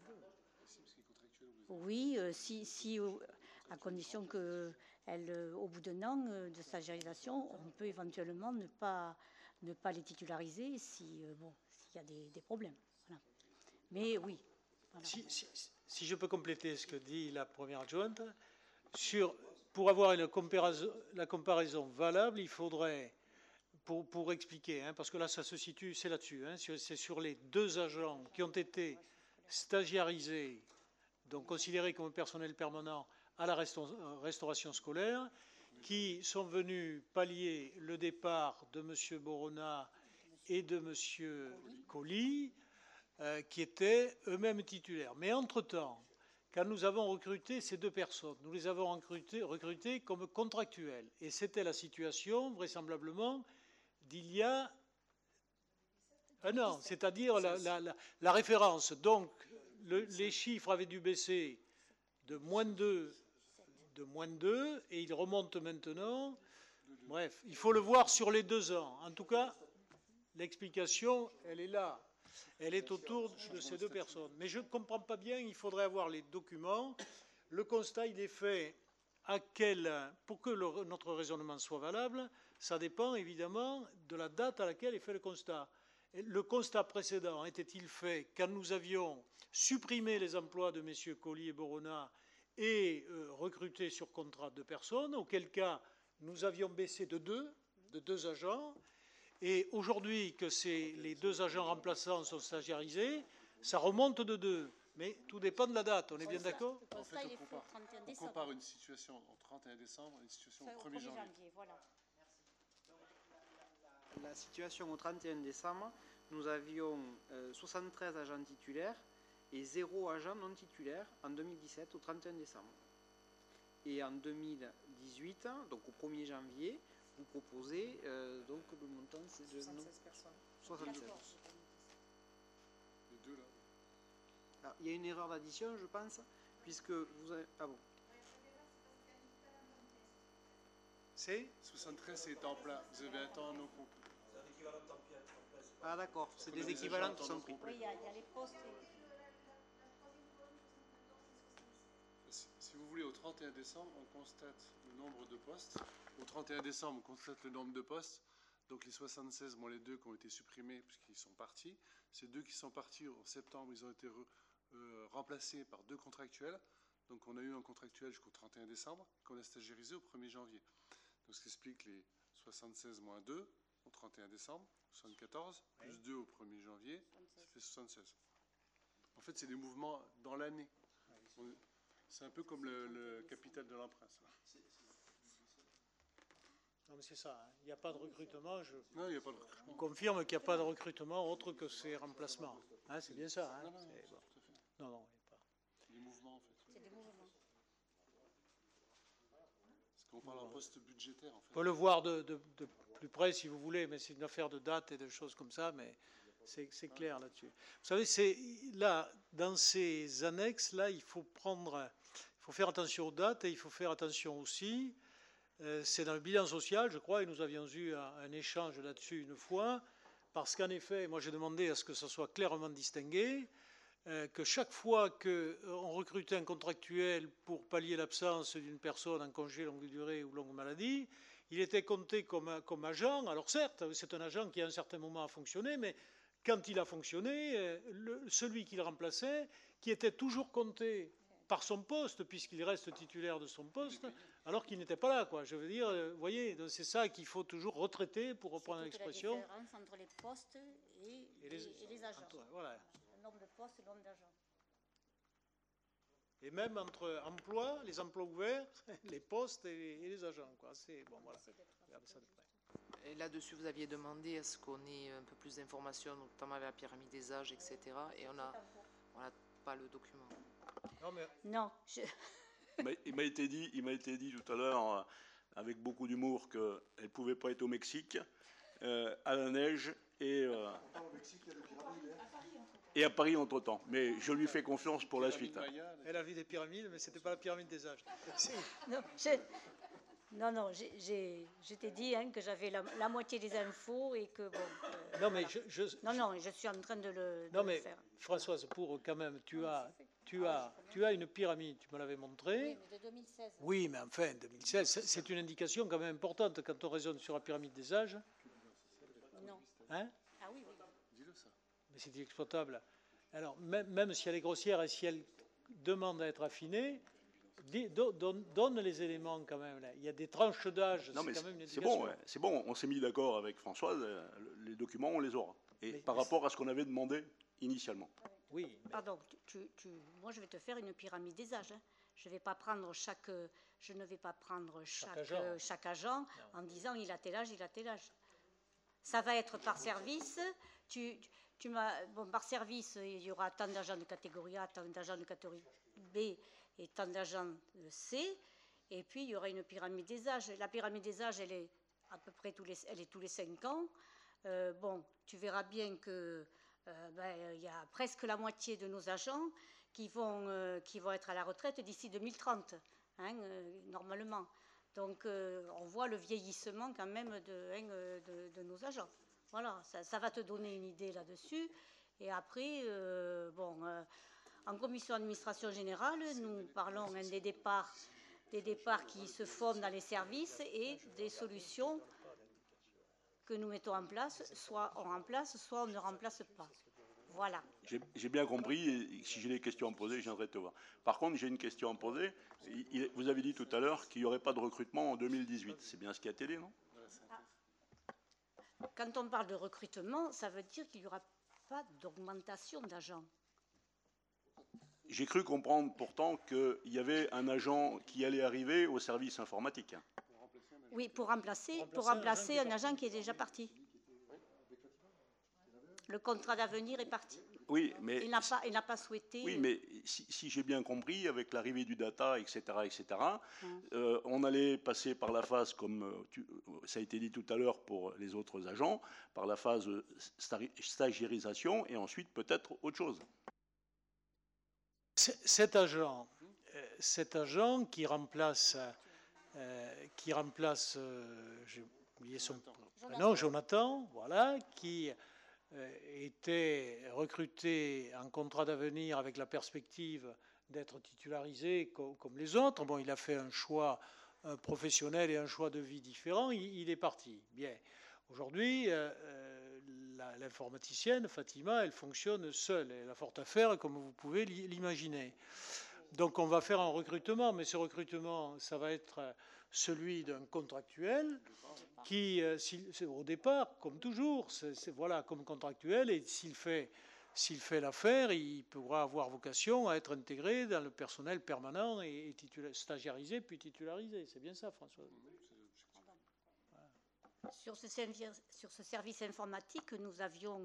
Oui, à condition qu'elles, au bout d'un an de stagiarisation, on peut éventuellement ne pas les titulariser s'il y a des problèmes. Voilà. Mais oui. Voilà. Si je peux compléter ce que dit la première adjointe, pour avoir la comparaison valable, il faudrait, pour expliquer, hein, parce que là ça se situe, c'est là-dessus, hein, c'est sur les 2 agents qui ont été stagiarisés, donc considérés comme personnel permanent à la restauration scolaire, qui sont venus pallier le départ de M. Borona et de M. Colli, qui étaient eux-mêmes titulaires. Mais entre-temps, quand nous avons recruté ces 2 personnes, nous les avons recrutées comme contractuelles. Et c'était la situation, vraisemblablement, d'il y a un an, c'est-à-dire la référence. Donc, les chiffres avaient dû baisser de moins 2, et ils remontent maintenant. Bref, il faut le voir sur les 2 ans. En tout cas, l'explication, elle est là. Elle est autour de ces 2 personnes. Mais je ne comprends pas bien, il faudrait avoir les documents. Le constat, il est fait pour que notre raisonnement soit valable, ça dépend évidemment de la date à laquelle est fait le constat. Le constat précédent était-il fait quand nous avions supprimé les emplois de messieurs Colli et Borona et recruté sur contrat 2 personnes, auquel cas nous avions baissé de 2 agents. Et aujourd'hui que les 2 agents remplaçants sont stagiarisés, ça remonte de 2. Mais tout dépend de la date, on est bien d'accord? En fait, il est fait au 31 On décembre. compare une situation au 31 décembre et une situation au 1er janvier. Voilà. La situation au 31 décembre, nous avions 73 agents titulaires et 0 agent non titulaire en 2017 au 31 décembre. Et en 2018, donc au 1er janvier, vous proposez donc le montant c'est de 76 personnes. 76. Les deux là. Alors, il y a une erreur d'addition, je pense, puisque vous avez... Ah bon. C'est 73, c'est temps plein. Vous avez un temps non complet. Ah d'accord, c'est Comme des les équivalents agents qui en sont temps pris. Oui, il y a les postes. Si vous voulez, au 31 décembre, on constate le nombre de postes. Au 31 décembre, on constate le nombre de postes. Donc les 76, moins les 2 qui ont été supprimés puisqu'ils sont partis. Ces 2 qui sont partis en septembre, ils ont été remplacés par 2 contractuels. Donc on a eu un contractuel jusqu'au 31 décembre qu'on a stagiarisé au 1er janvier. Donc ce qui explique les 76 moins 2 au 31 décembre, 74, plus 2 au 1er janvier, ça fait 76. En fait, c'est des mouvements dans l'année. C'est un peu comme le capital de l'emprunt. Non, mais c'est ça, hein. Il n'y a pas de recrutement. Je Non, il n'y a pas de recrutement. confirme qu'il n'y a pas de recrutement autre que ces remplacements. Hein, c'est bien ça. Hein. Non, non, C'est- tout bon. à fait. Non, non, il n'y a pas. Des mouvements, en fait. C'est des mouvements. Parce qu'on parle en poste budgétaire, en On fait. peut le voir de plus près si vous voulez, mais c'est une affaire de date et de choses comme ça, mais c'est clair là-dessus. Vous savez, là, dans ces annexes-là, il faut faire attention aux dates et il faut faire attention aussi. C'est dans le bilan social, je crois, et nous avions eu un échange là-dessus une fois, parce qu'en effet, moi j'ai demandé à ce que ça soit clairement distingué, que chaque fois qu'on recrutait un contractuel pour pallier l'absence d'une personne en congé longue durée ou longue maladie, il était compté comme agent. Alors certes, c'est un agent qui à un certain moment a fonctionné, mais quand il a fonctionné, celui qui le remplaçait, qui était toujours compté par son poste, puisqu'il reste titulaire de son poste, alors qu'il n'était pas là, quoi. Je veux dire, vous voyez, c'est ça qu'il faut toujours retraiter, pour reprendre C'est toute l'expression. la différence entre les postes et les agents. Voilà. Le nombre de postes et le nombre d'agents. Et même entre emploi, les emplois ouverts, les postes et les agents, quoi. C'est bon, voilà. Regardez ça de près. Et là-dessus, vous aviez demandé à ce qu'on ait un peu plus d'informations, notamment avec la pyramide des âges, etc. Et on n'a pas le document. Non, mais Non, Il m'a été dit tout à l'heure, avec beaucoup d'humour, qu'elle ne pouvait pas être au Mexique, à la neige et à Paris entre-temps. Mais je lui fais confiance pour la suite. elle a vu des pyramides, mais c'était pas la pyramide des âges. Si. non, je t'ai dit que j'avais la moitié des infos et que bon. Non, mais voilà. Non, je suis en train de le faire. Françoise, pour quand même, tu as une pyramide, tu me l'avais montré. Oui, mais de 2016. Oui, mais enfin, 2016, c'est une indication quand même importante quand on raisonne sur la pyramide des âges. Non. Hein? Ah oui. Dis-le ça. Mais c'est inexploitable. Alors, même si elle est grossière et si elle demande à être affinée, donne les éléments quand même. Là. Il y a des tranches d'âge, Non, mais c'est quand même une c'est indication. bon, ouais, c'est bon. On s'est mis d'accord avec Françoise. Les documents, on les aura. Et Mais- par rapport à ce qu'on avait demandé initialement. Oui, mais- Pardon, moi je vais te faire une pyramide des âges. Hein. Je ne vais pas prendre chaque agent en disant il a tel âge, il a tel âge. Ça va être par service. Par service, il y aura tant d'agents de catégorie A, tant d'agents de catégorie B et tant d'agents de C. Et puis il y aura une pyramide des âges. La pyramide des âges, elle est à peu près tous les 5 ans. Tu verras bien que il y a presque la moitié de nos agents qui vont être à la retraite d'ici 2030, normalement. Donc, on voit le vieillissement quand même de nos agents. Voilà, ça va te donner une idée là-dessus. Et après, en commission d'administration générale, nous parlons des départs qui se font dans les services et des solutions que nous mettons en place, soit on remplace, soit on ne remplace pas. Voilà. J'ai bien compris, et si j'ai des questions à poser, je viendrai te voir. Par contre, j'ai une question à poser. Vous avez dit tout à l'heure qu'il n'y aurait pas de recrutement en 2018. C'est bien ce qui a été dit, non? Quand on parle de recrutement, ça veut dire qu'il n'y aura pas d'augmentation d'agents. J'ai cru comprendre pourtant qu'il y avait un agent qui allait arriver au service informatique. Oui, pour remplacer un agent qui est déjà parti. Le contrat d'avenir est parti. Oui, mais Il n'a pas souhaité. Oui, mais si j'ai bien compris, avec l'arrivée du data, etc., on allait passer par la phase, comme ça a été dit tout à l'heure pour les autres agents, par la phase stagiairisation et ensuite peut-être autre chose. Cet agent qui remplace, j'ai oublié son prénom, Jonathan, voilà, qui était recruté en contrat d'avenir avec la perspective d'être titularisé comme les autres. Bon, il a fait un choix professionnel et un choix de vie différent, il est parti. Bien. Aujourd'hui, l'informaticienne, Fatima, elle fonctionne seule. Elle a fort à faire, comme vous pouvez l'imaginer. Donc on va faire un recrutement, mais ce recrutement, ça va être celui d'un contractuel qui, au départ, comme toujours, voilà, comme contractuel, et s'il fait l'affaire, il pourra avoir vocation à être intégré dans le personnel permanent et stagiarisé puis titularisé. C'est bien ça, François? Sur ce service informatique, nous avions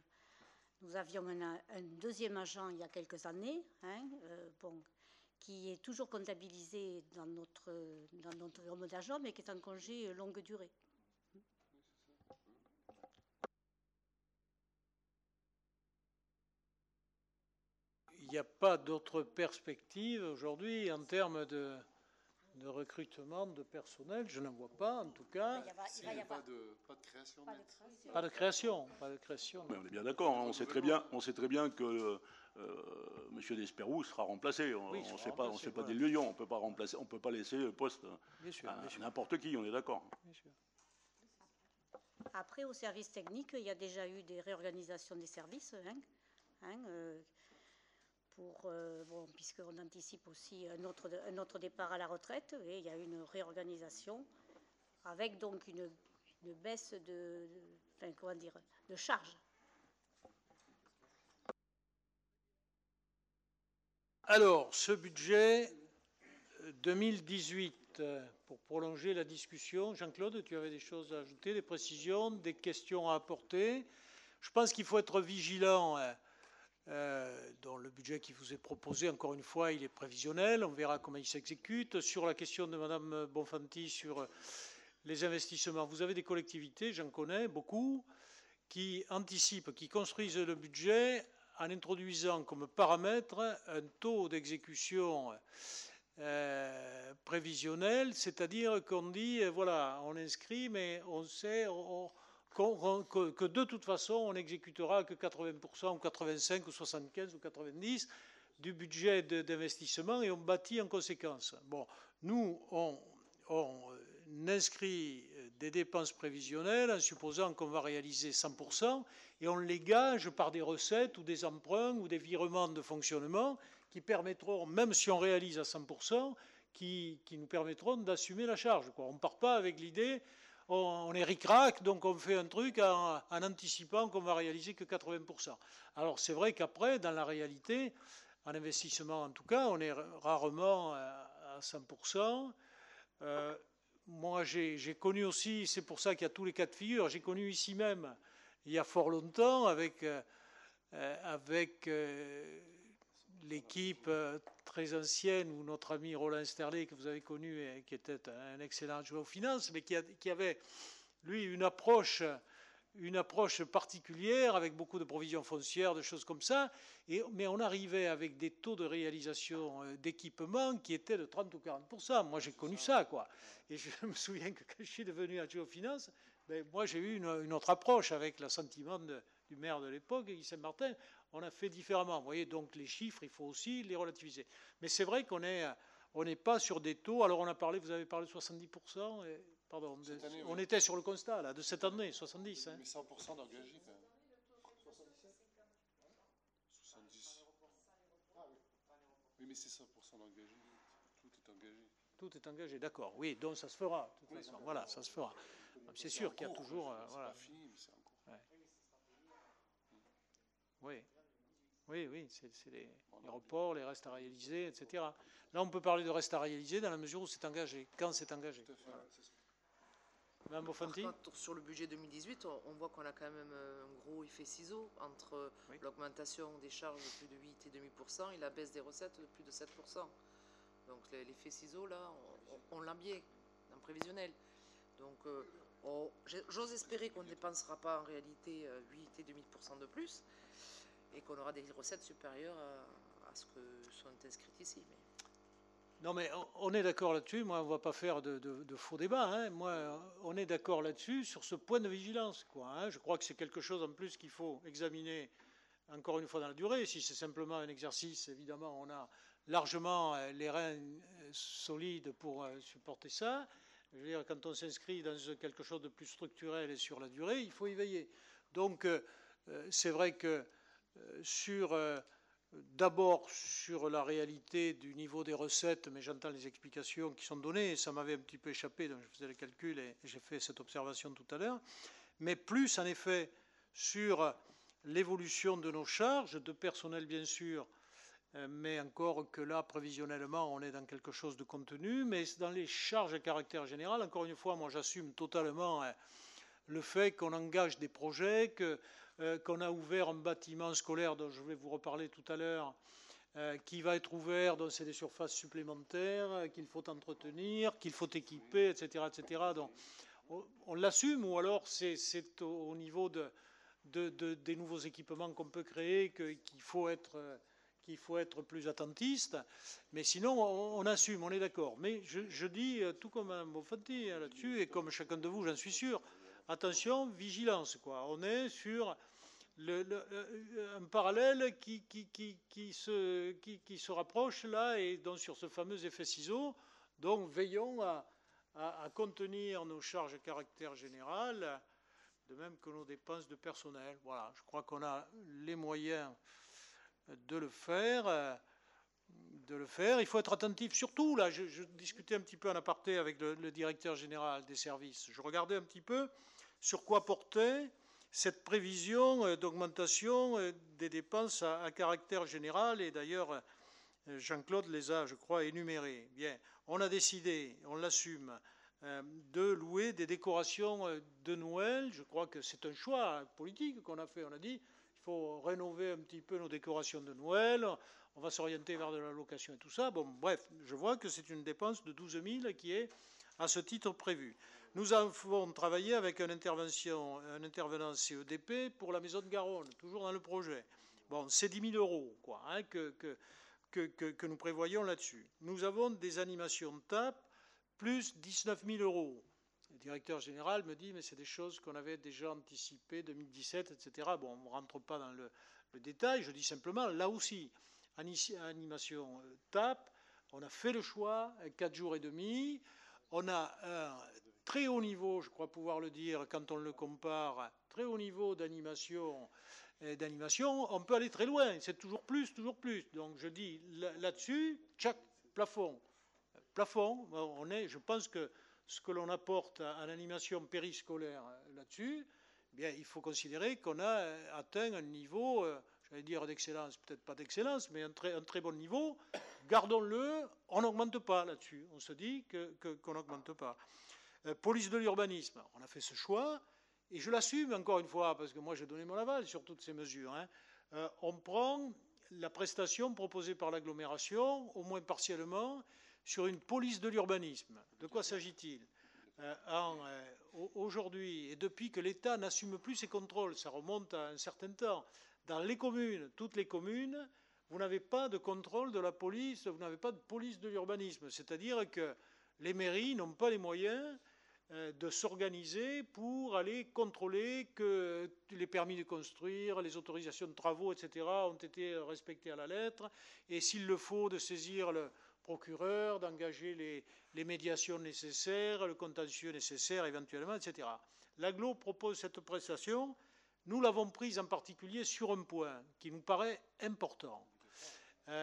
un deuxième agent il y a quelques années, qui est toujours comptabilisé dans notre nombre d'agents, mais qui est en congé longue durée. Il n'y a pas d'autre perspective aujourd'hui en termes de recrutement de personnel, je n'en vois pas en tout cas. Il n'y a pas de création. Pas de création. Mais on est bien d'accord, hein, on sait très bien que M. Desperroux sera remplacé. On ne fait pas d'illusions, on ne peut pas laisser le poste à n'importe qui, on est d'accord. Après, au service technique, il y a déjà eu des réorganisations des services, puisqu'on anticipe aussi un autre départ à la retraite, et il y a une réorganisation avec donc une baisse de charges. Alors, ce budget 2018, pour prolonger la discussion, Jean-Claude, tu avais des choses à ajouter, des précisions, des questions à apporter. Je pense qu'il faut être vigilant. Dans le budget qui vous est proposé, encore une fois, il est prévisionnel, on verra comment il s'exécute. Sur la question de Mme Bonfanti sur les investissements, vous avez des collectivités, j'en connais beaucoup, qui anticipent, qui construisent le budget en introduisant comme paramètre un taux d'exécution prévisionnel, c'est-à-dire qu'on dit, voilà, on inscrit, mais on sait... que de toute façon, on n'exécutera que 80% ou 85 ou 75 ou 90 du budget d'investissement et on bâtit en conséquence. Bon, nous, on inscrit des dépenses prévisionnelles en supposant qu'on va réaliser 100% et on les gage par des recettes ou des emprunts ou des virements de fonctionnement qui permettront, même si on réalise à 100%, qui nous permettront d'assumer la charge. On ne part pas avec l'idée... On est ric-rac, donc on fait un truc en anticipant qu'on va réaliser que 80%. Alors c'est vrai qu'après, dans la réalité, en investissement en tout cas, on est rarement à 100%. Moi, j'ai connu aussi, c'est pour ça qu'il y a tous les cas de figure, j'ai connu ici même, il y a fort longtemps, avec l'équipe très ancienne, où notre ami Roland Sterlet, que vous avez connu, et qui était un excellent joueur aux finances, mais qui avait, lui, une approche particulière, avec beaucoup de provisions foncières, de choses comme ça, mais on arrivait avec des taux de réalisation d'équipement qui étaient de 30 ou 40%. Moi, j'ai connu ça, quoi. Et je me souviens que quand je suis devenu adjoint aux finances, moi, j'ai eu une autre approche avec l'assentiment du maire de l'époque, Guy Saint-Martin. On a fait différemment. Vous voyez, donc les chiffres, il faut aussi les relativiser. Mais c'est vrai qu'on n'est pas sur des taux. Alors, vous avez parlé de 70%. Pardon, on était sur le constat, là, de cette année, 70. Mais 100% d'engagés, quand même. 70. Oui, mais c'est 100% d'engagés. Tout est engagé. Tout est engagé, d'accord. Oui, donc ça se fera. De toute façon. Voilà, ça se fera. C'est sûr qu'il y a toujours... C'est voilà. pas fini, mais c'est en cours. Ouais. Oui. Oui, c'est les reports, les restes à réaliser, etc. Là, on peut parler de restes à réaliser dans la mesure où c'est engagé, quand c'est engagé. Tout à fait, Voilà. c'est ça. Mme Par Bonfanti? contre, sur le budget 2018, on voit qu'on a quand même un gros effet ciseau entre Oui. l'augmentation des charges de plus de 8 et demi % et la baisse des recettes de plus de 7%. Donc l'effet ciseau, là, on l'a bien en prévisionnel. Donc j'ose espérer qu'on ne dépensera pas en réalité 8 et demi % de plus et qu'on aura des recettes supérieures à ce que sont inscrites ici. Mais... Non, mais on est d'accord là-dessus. Moi, on ne va pas faire de faux débats. Hein. Moi, on est d'accord là-dessus, sur ce point de vigilance, quoi, hein. Je crois que c'est quelque chose en plus qu'il faut examiner encore une fois dans la durée. Si c'est simplement un exercice, évidemment, on a largement les reins solides pour supporter ça. Je veux dire, quand on s'inscrit dans quelque chose de plus structurel et sur la durée, il faut y veiller. Donc, c'est vrai que d'abord sur la réalité du niveau des recettes, mais j'entends les explications qui sont données, et ça m'avait un petit peu échappé, donc je faisais le calcul et j'ai fait cette observation tout à l'heure, mais plus en effet sur l'évolution de nos charges, de personnel bien sûr, mais encore que là, prévisionnellement, on est dans quelque chose de contenu, mais dans les charges à caractère général, encore une fois, moi j'assume totalement le fait qu'on engage des projets, qu'on a ouvert un bâtiment scolaire dont je vais vous reparler tout à l'heure, qui va être ouvert, dont c'est des surfaces supplémentaires, qu'il faut entretenir, qu'il faut équiper, etc. etc. Donc, on l'assume, ou alors c'est au niveau des nouveaux équipements qu'on peut créer qu'il faut être plus attentiste. Mais sinon, on assume, on est d'accord. Mais je dis, tout comme Mme Bonfanti là-dessus, et comme chacun de vous, j'en suis sûr, attention, vigilance, quoi. On est sur un parallèle qui se rapproche là, et donc sur ce fameux effet ciseau. Donc veillons à contenir nos charges à caractère général, de même que nos dépenses de personnel. Voilà, je crois qu'on a les moyens de le faire. Il faut être attentif, surtout là, je discutais un petit peu en aparté avec le directeur général des services. Je regardais un petit peu sur quoi portait cette prévision d'augmentation des dépenses à caractère général, et d'ailleurs Jean-Claude les a, je crois, énumérées. Bien, on a décidé, on l'assume, de louer des décorations de Noël. Je crois que c'est un choix politique qu'on a fait. On a dit il faut rénover un petit peu nos décorations de Noël, on va s'orienter vers de la location et tout ça. Bon, bref, je vois que c'est une dépense de 12 000 qui est à ce titre prévue. Nous avons travaillé avec un intervenant CEDP pour la Maison de Garonne, toujours dans le projet. Bon, c'est 10 000 euros quoi, hein, que nous prévoyons là-dessus. Nous avons des animations TAP, plus 19 000 euros. Le directeur général me dit, mais c'est des choses qu'on avait déjà anticipées, 2017, etc. Bon, on ne rentre pas dans le détail, je dis simplement, là aussi, animation TAP, on a fait le choix, 4 jours et demi, on a un très haut niveau, je crois pouvoir le dire, quand on le compare, très haut niveau d'animation, on peut aller très loin, c'est toujours plus, toujours plus. Donc je dis là-dessus, chaque plafond, je pense que ce que l'on apporte en animation périscolaire là-dessus, eh bien, il faut considérer qu'on a atteint un niveau, j'allais dire d'excellence, peut-être pas d'excellence, mais un très bon niveau. Gardons-le, on n'augmente pas là-dessus. On se dit qu'on n'augmente pas. Police de l'urbanisme, on a fait ce choix, et je l'assume encore une fois, parce que moi j'ai donné mon aval sur toutes ces mesures. Hein. On prend la prestation proposée par l'agglomération, au moins partiellement, sur une police de l'urbanisme. De quoi s'agit-il? Aujourd'hui, et depuis que l'État n'assume plus ses contrôles, ça remonte à un certain temps, dans les communes, toutes les communes, vous n'avez pas de contrôle de la police, vous n'avez pas de police de l'urbanisme. C'est-à-dire que les mairies n'ont pas les moyens de s'organiser pour aller contrôler que les permis de construire, les autorisations de travaux, etc., ont été respectés à la lettre, et s'il le faut, de saisir le procureur, d'engager les médiations nécessaires, le contentieux nécessaire éventuellement, etc. L'Agglo propose cette prestation. Nous l'avons prise en particulier sur un point qui nous paraît important.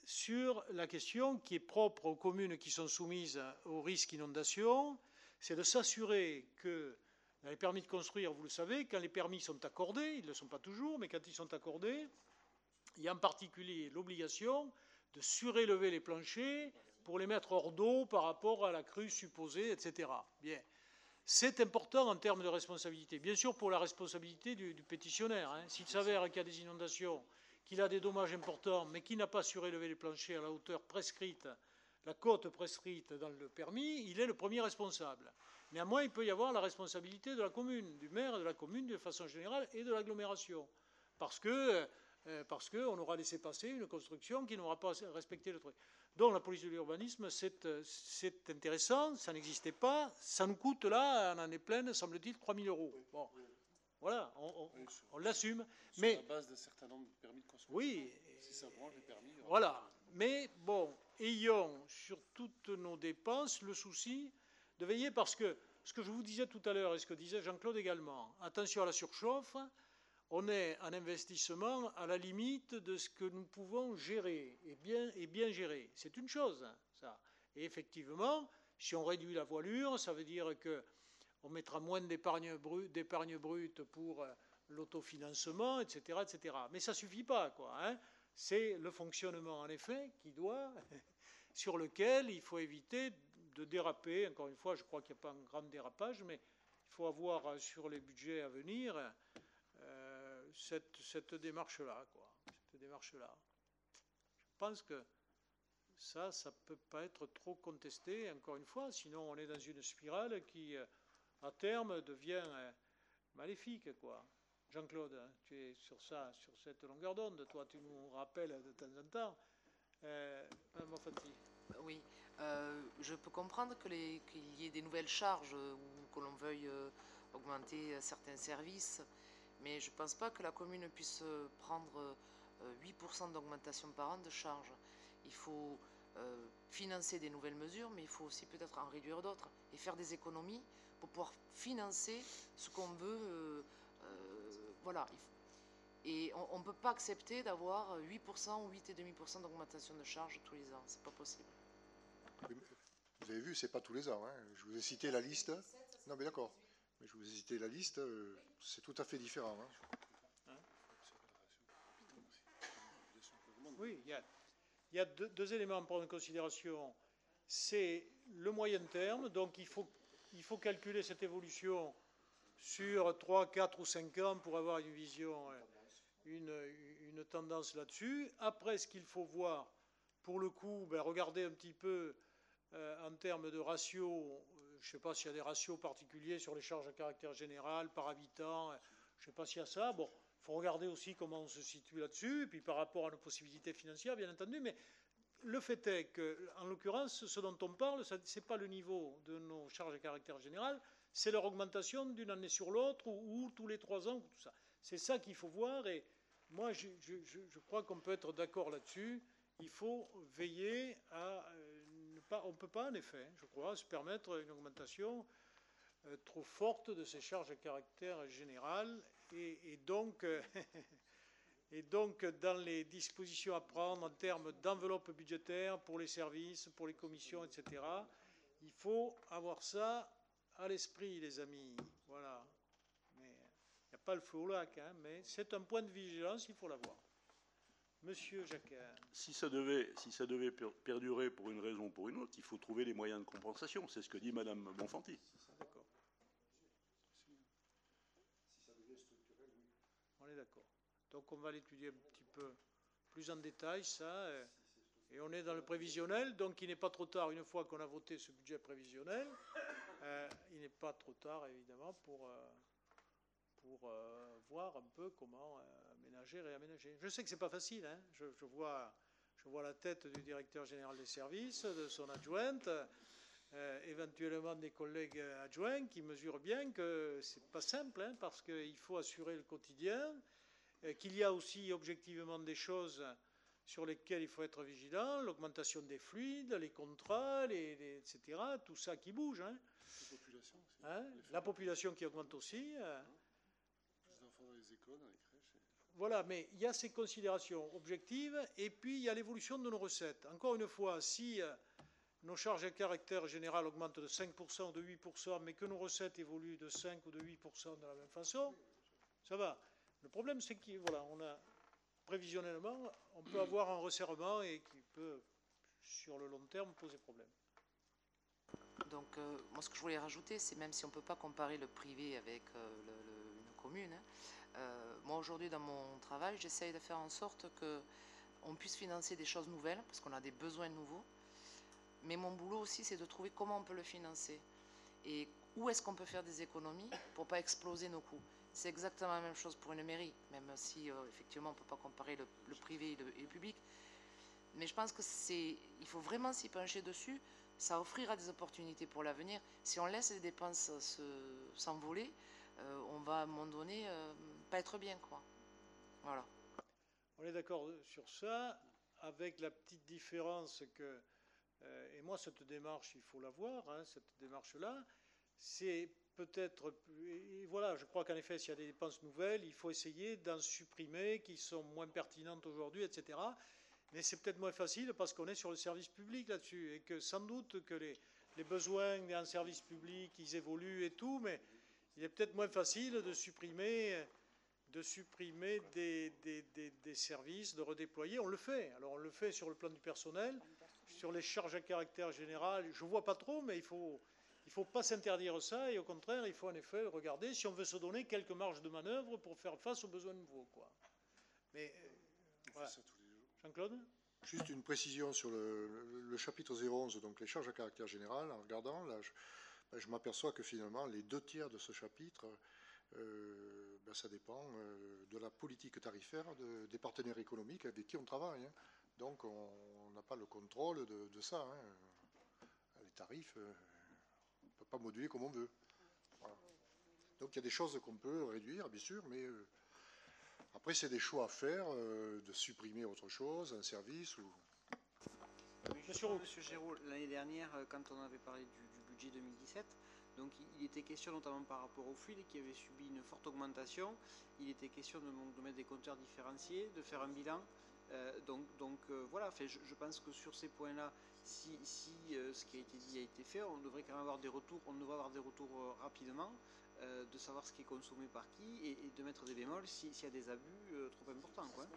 sur la question qui est propre aux communes qui sont soumises au risque inondation, c'est de s'assurer que dans les permis de construire, vous le savez, quand les permis sont accordés, ils ne le sont pas toujours, mais quand ils sont accordés, il y a en particulier l'obligation de surélever les planchers pour les mettre hors d'eau par rapport à la crue supposée, etc. Bien. C'est important en termes de responsabilité. Bien sûr, pour la responsabilité du pétitionnaire. Hein. S'il s'avère qu'il y a des inondations, qu'il a des dommages importants, mais qu'il n'a pas surélevé les planchers à la hauteur prescrite, la cote prescrite dans le permis, il est le premier responsable. Néanmoins, il peut y avoir la responsabilité de la commune, du maire de la commune de façon générale et de l'agglomération. Parce qu'on aura laissé passer une construction qui n'aura pas respecté le truc. Donc la police de l'urbanisme, c'est intéressant, ça n'existait pas, ça nous coûte là, en année pleine, semble-t-il, 3 000 €. Bon, voilà, on l'assume. Sur la base d'un certain nombre de permis de construction. Oui. Si ça branche les permis. Voilà. Mais bon, ayons sur toutes nos dépenses le souci de veiller, parce que ce que je vous disais tout à l'heure et ce que disait Jean-Claude également, attention à la surchauffe, on est en investissement à la limite de ce que nous pouvons gérer et bien gérer. C'est une chose, ça. Et effectivement, si on réduit la voilure, ça veut dire qu'on mettra moins d'épargne brute pour l'autofinancement, etc., etc. Mais ça ne suffit pas, quoi. Hein. C'est le fonctionnement, en effet, sur lequel il faut éviter de déraper. Encore une fois, je crois qu'il n'y a pas un grand dérapage, mais il faut avoir sur les budgets à venir cette démarche-là, quoi. Cette démarche-là. Je pense que ça ne peut pas être trop contesté, encore une fois, sinon on est dans une spirale qui, à terme, devient maléfique, quoi. Jean-Claude, tu es sur cette longueur d'onde, toi, tu nous rappelles de temps en temps. Mme Bonfanti. Oui, je peux comprendre qu'il y ait des nouvelles charges ou que l'on veuille augmenter certains services, mais je ne pense pas que la commune puisse prendre 8% d'augmentation par an de charges. Il faut financer des nouvelles mesures, mais il faut aussi peut-être en réduire d'autres et faire des économies pour pouvoir financer ce qu'on veut. Voilà. Et on ne peut pas accepter d'avoir 8% ou 8,5% d'augmentation de charges tous les ans. C'est pas possible. Vous avez vu, c'est pas tous les ans. Hein. Je vous ai cité la liste. Non, mais d'accord. Mais je vous ai cité la liste. C'est tout à fait différent. Hein. Oui, il y a deux éléments à prendre en considération. C'est le moyen terme. Donc il faut calculer cette évolution sur 3, 4 ou 5 ans pour avoir une vision, une tendance là-dessus. Après, ce qu'il faut voir, pour le coup, regarder un petit peu en termes de ratio. Je ne sais pas s'il y a des ratios particuliers sur les charges à caractère général, par habitant. Je ne sais pas s'il y a ça. Bon, il faut regarder aussi comment on se situe là-dessus, et puis par rapport à nos possibilités financières, bien entendu. Mais le fait est qu'en l'occurrence, ce dont on parle, ce n'est pas le niveau de nos charges à caractère général, c'est leur augmentation d'une année sur l'autre ou tous les 3 ans, tout ça. C'est ça qu'il faut voir, et moi, je crois qu'on peut être d'accord là-dessus. Il faut veiller à on ne peut pas, en effet, je crois, se permettre une augmentation trop forte de ces charges à caractère général, et donc dans les dispositions à prendre en termes d'enveloppe budgétaire pour les services, pour les commissions, etc., il faut avoir ça à l'esprit, les amis. Voilà. Mais il n'y a pas le feu au lac, hein, mais c'est un point de vigilance, il faut l'avoir. Monsieur Jacquin. Si ça devait perdurer pour une raison ou pour une autre, il faut trouver les moyens de compensation. C'est ce que dit Madame Bonfanti. D'accord. On est d'accord. Donc on va l'étudier un petit peu plus en détail, ça. Et on est dans le prévisionnel, donc il n'est pas trop tard, une fois qu'on a voté ce budget prévisionnel, il n'est pas trop tard, évidemment, pour voir un peu comment aménager, réaménager. Je sais que ce n'est pas facile, hein. Je vois la tête du directeur général des services, de son adjointe, éventuellement des collègues adjoints qui mesurent bien que ce n'est pas simple, hein, parce qu'il faut assurer le quotidien, qu'il y a aussi objectivement des choses sur lesquelles il faut être vigilant, l'augmentation des fluides, les contrats, etc., tout ça qui bouge. Hein. La population aussi. Hein, la population qui augmente aussi. Les enfants dans les écoles, dans les crèches. voilà, mais il y a ces considérations objectives et puis il y a l'évolution de nos recettes. Encore une fois, si nos charges à caractère général augmentent de 5% ou de 8%, mais que nos recettes évoluent de 5 ou de 8% de la même façon, ça va. Le problème, c'est que voilà, on a prévisionnellement, on peut avoir un resserrement et qui peut, sur le long terme, poser problème. Donc, moi, ce que je voulais rajouter, c'est même si on ne peut pas comparer le privé avec une commune, hein, moi, aujourd'hui, dans mon travail, j'essaye de faire en sorte qu'on puisse financer des choses nouvelles, parce qu'on a des besoins nouveaux. Mais mon boulot aussi, c'est de trouver comment on peut le financer. Et où est-ce qu'on peut faire des économies pour ne pas exploser nos coûts. C'est exactement la même chose pour une mairie, même si, effectivement, on ne peut pas comparer le privé et le public. Mais je pense qu'il faut vraiment s'y pencher dessus. Ça offrira des opportunités pour l'avenir. Si on laisse les dépenses s'envoler, on va à un moment donné pas être bien, quoi. Voilà. On est d'accord sur ça, avec la petite différence que, et moi cette démarche, il faut la voir, hein, cette démarche-là, c'est peut-être, et voilà, je crois qu'en effet, s'il y a des dépenses nouvelles, il faut essayer d'en supprimer, qui sont moins pertinentes aujourd'hui, etc. Mais c'est peut-être moins facile parce qu'on est sur le service public là-dessus, et que sans doute que les besoins d'un service public, ils évoluent et tout, mais il est peut-être moins facile de supprimer des services, de redéployer. On le fait. Alors on le fait sur le plan du personnel, sur les charges à caractère général. Je ne vois pas trop, mais il faut pas s'interdire ça. Et au contraire, il faut en effet regarder si on veut se donner quelques marges de manœuvre pour faire face aux besoins nouveaux, quoi. Mais voilà. Jean-Claude ? Juste une précision sur le chapitre 011, donc les charges à caractère général. En regardant, là, je m'aperçois que finalement, les 2 tiers de ce chapitre, ça dépend de la politique tarifaire des partenaires économiques avec qui on travaille. Hein. Donc, on n'a pas le contrôle de ça. Hein. Les tarifs, on ne peut pas moduler comme on veut. Voilà. Donc, il y a des choses qu'on peut réduire, bien sûr, mais après, c'est des choix à faire, de supprimer autre chose, un service ou... Oui, Monsieur Géraud, l'année dernière, quand on avait parlé du budget 2017, donc il était question notamment par rapport au fluide qui avait subi une forte augmentation. Il était question de mettre des compteurs différenciés, de faire un bilan. Voilà, je pense que sur ces points-là, si ce qui a été dit a été fait, on devrait quand même avoir des retours, on devrait avoir des retours rapidement, de savoir ce qui est consommé par qui et de mettre des bémols s'il y a des abus trop importants, quoi.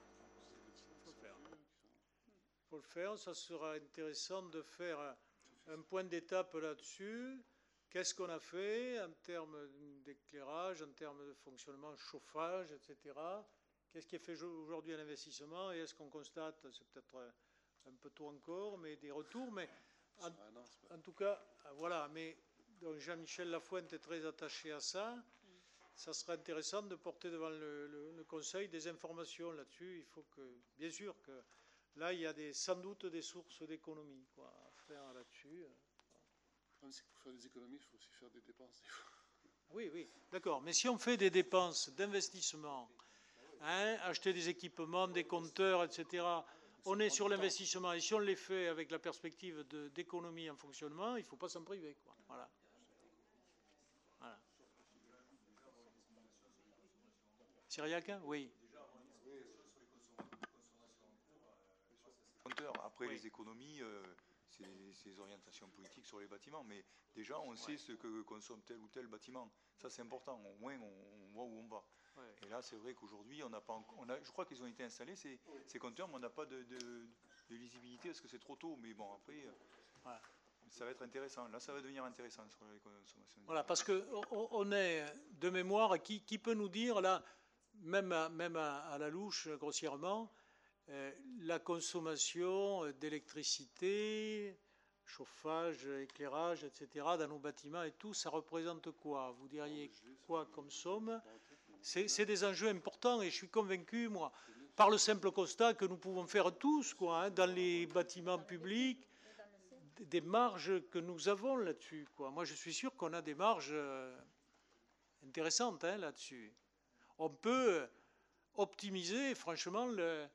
Il faut le faire. Ça sera intéressant de faire un point d'étape là-dessus. Qu'est-ce qu'on a fait en termes d'éclairage, en termes de fonctionnement, chauffage, etc. Qu'est-ce qui est fait aujourd'hui à l'investissement et est-ce qu'on constate, c'est peut-être un peu tôt encore, mais des retours. Mais en tout cas, voilà. Mais donc Jean-Michel Lafuente est très attaché à ça. Ça serait intéressant de porter devant le Conseil des informations là-dessus. Il faut que, bien sûr, que là, il y a sans doute des sources d'économie à faire là-dessus. Le problème, c'est que pour faire des économies, il faut aussi faire des dépenses. Des fois. Oui, oui, d'accord. Mais si on fait des dépenses d'investissement, hein, acheter des équipements, des compteurs, etc., on est sur l'investissement. Et si on les fait avec la perspective d'économie en fonctionnement, il ne faut pas s'en priver, quoi. Voilà. Voilà. Cyriac, oui. Après, les économies, c'est les orientations politiques sur les bâtiments, mais déjà, on sait ce que consomme tel ou tel bâtiment. Ça, c'est important. Au moins, on voit où on va. Ouais. Et là, c'est vrai qu'aujourd'hui, on n'a pas. Je crois qu'ils ont été installés, ces compteurs, mais on n'a pas de lisibilité parce que c'est trop tôt. Mais bon, après, ça va être intéressant. Là, ça va devenir intéressant sur les consommations. Voilà, parce qu'on est de mémoire, qui peut nous dire, là, même à la louche, grossièrement, la consommation d'électricité, chauffage, éclairage, etc., dans nos bâtiments et tout, ça représente quoi? Vous diriez quoi comme somme? C'est des enjeux importants et je suis convaincu, moi, par le simple constat que nous pouvons faire tous, dans les bâtiments publics, des marges que nous avons là-dessus, quoi. Moi, je suis sûr qu'on a des marges intéressantes là-dessus. On peut optimiser, franchement,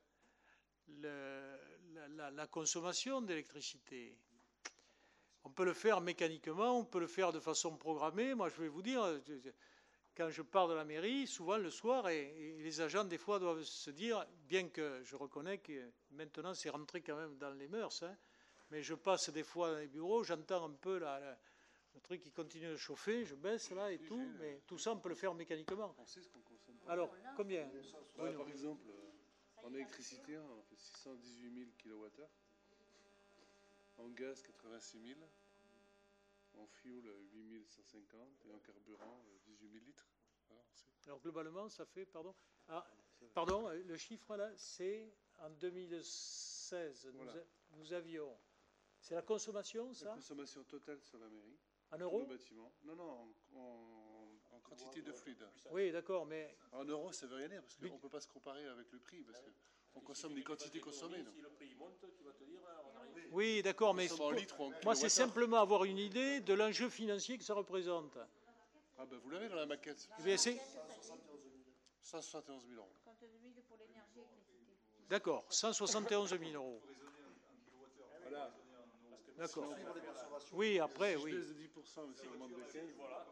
la consommation d'électricité. On peut le faire mécaniquement, on peut le faire de façon programmée. Moi, je vais vous dire, quand je pars de la mairie, souvent le soir, et les agents des fois doivent se dire, bien que je reconnais que maintenant c'est rentré quand même dans les mœurs, hein, mais je passe des fois dans les bureaux, j'entends un peu le truc qui continue de chauffer, je baisse là et tout, mais tout ça on peut le faire mécaniquement. On sait ce qu'on consomme. Alors, combien? Par exemple, en électricité, on fait 618 000 kWh, en gaz 86 000, en fuel 8 150 et en carburant 18 000 litres. Voilà, alors globalement, ça fait, pardon, le chiffre là, c'est en 2016, voilà. nous avions, c'est la consommation ça? La consommation totale sur la mairie. En euros? Le bâtiment. Non, en quantité de fluide. Oui, d'accord, mais... En euros, ça ne veut rien dire, parce qu'on ne peut pas se comparer avec le prix, parce qu'on consomme des quantités consommées. Si le prix monte, tu vas te dire, on arrive. Oui, d'accord, mais moi, c'est simplement avoir une idée de l'enjeu financier que ça représente. Ah ben, vous l'avez dans la maquette. Eh bien, c'est... 171 000 euros. D'accord, 171 000 euros. Voilà. D'accord. Oui, après, Si oui. je baisse de 10%, mais ça augmente de 15.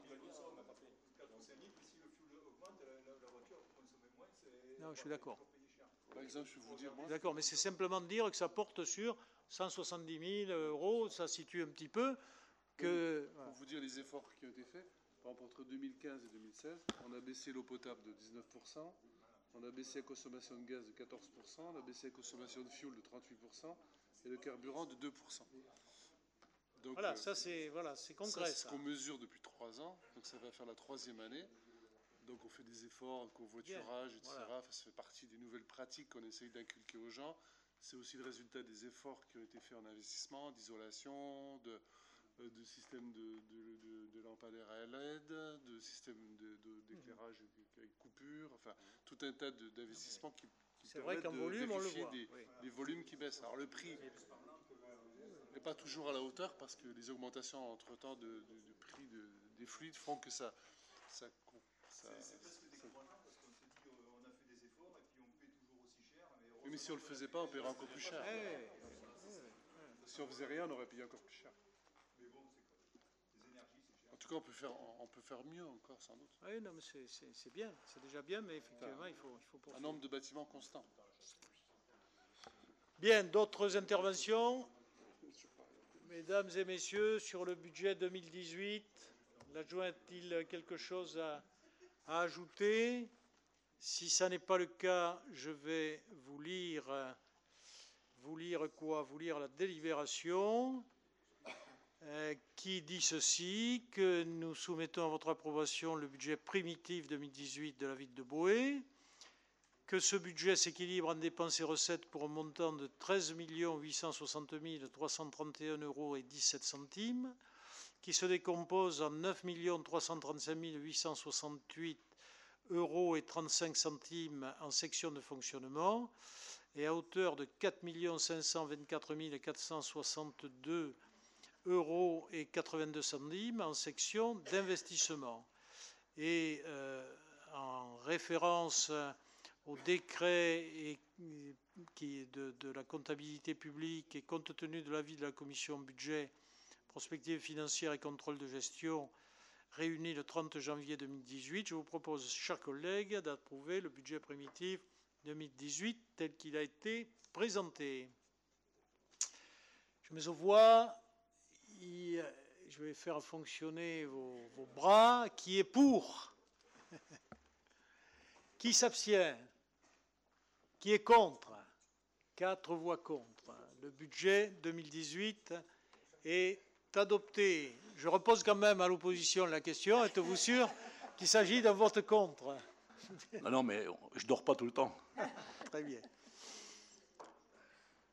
Non, je suis d'accord. Par exemple, je vais vous dire, moi, D'accord, mais c'est simplement de dire que ça porte sur 170 000 euros, ça situe un petit peu que... pour vous dire les efforts qui ont été faits, par exemple, entre 2015 et 2016, on a baissé l'eau potable de 19%, on a baissé la consommation de gaz de 14%, on a baissé la consommation de fuel de 38% et le carburant de 2%. Donc, voilà, ça c'est concret. C'est ce qu'on mesure depuis 3 ans, donc ça va faire la 3e année. Donc on fait des efforts, covoiturage, etc. Voilà. Enfin, ça fait partie des nouvelles pratiques qu'on essaye d'inculquer aux gens. C'est aussi le résultat des efforts qui ont été faits en investissement, d'isolation, de systèmes de lampadaires à LED, de systèmes d'éclairage avec coupure, enfin tout un tas d'investissements qui permettent de volume, vérifier on le voit, des volumes qui baissent. Alors le prix n'est pas toujours à la hauteur parce que les augmentations entre-temps de prix des fluides font que ça c'est presque décourageant parce qu'on se dit on a fait des efforts et puis on paie toujours aussi cher. Mais si on ne le faisait pas, on paierait encore plus cher. Si on faisait rien, on aurait payé encore plus cher. Mais bon, les énergies, c'est cher. En tout cas, on peut faire mieux encore, sans doute. Oui, non, mais c'est bien, c'est déjà bien, mais effectivement, il faut poursuivre. Un nombre de bâtiments constant. Bien, d'autres interventions? Mesdames et messieurs, sur le budget 2018, l'adjoint a-t-il quelque chose à ajouter? Si ça n'est pas le cas, je vais vous lire quoi? Vous lire la délibération qui dit ceci, que nous soumettons à votre approbation le budget primitif 2018 de la ville de Boë, que ce budget s'équilibre en dépenses et recettes pour un montant de 13 860 331 € et 17 centimes, qui se décompose en 9 335 868 € et 35 centimes en section de fonctionnement et à hauteur de 4 524 462 € et 82 centimes en section d'investissement. Et en référence au décret de la comptabilité publique et compte tenu de l'avis de la commission budget, prospective financière et contrôle de gestion réunie le 30 janvier 2018, je vous propose, chers collègues, d'approuver le budget primitif 2018 tel qu'il a été présenté. Je mets aux voix, je vais faire fonctionner vos bras. Qui est pour? Qui s'abstient? Qui est contre? 4 voix contre. Le budget 2018 est adopté. Je repose quand même à l'opposition la question. Êtes-vous sûr qu'il s'agit d'un vote contre? Non, mais je ne dors pas tout le temps. Très bien.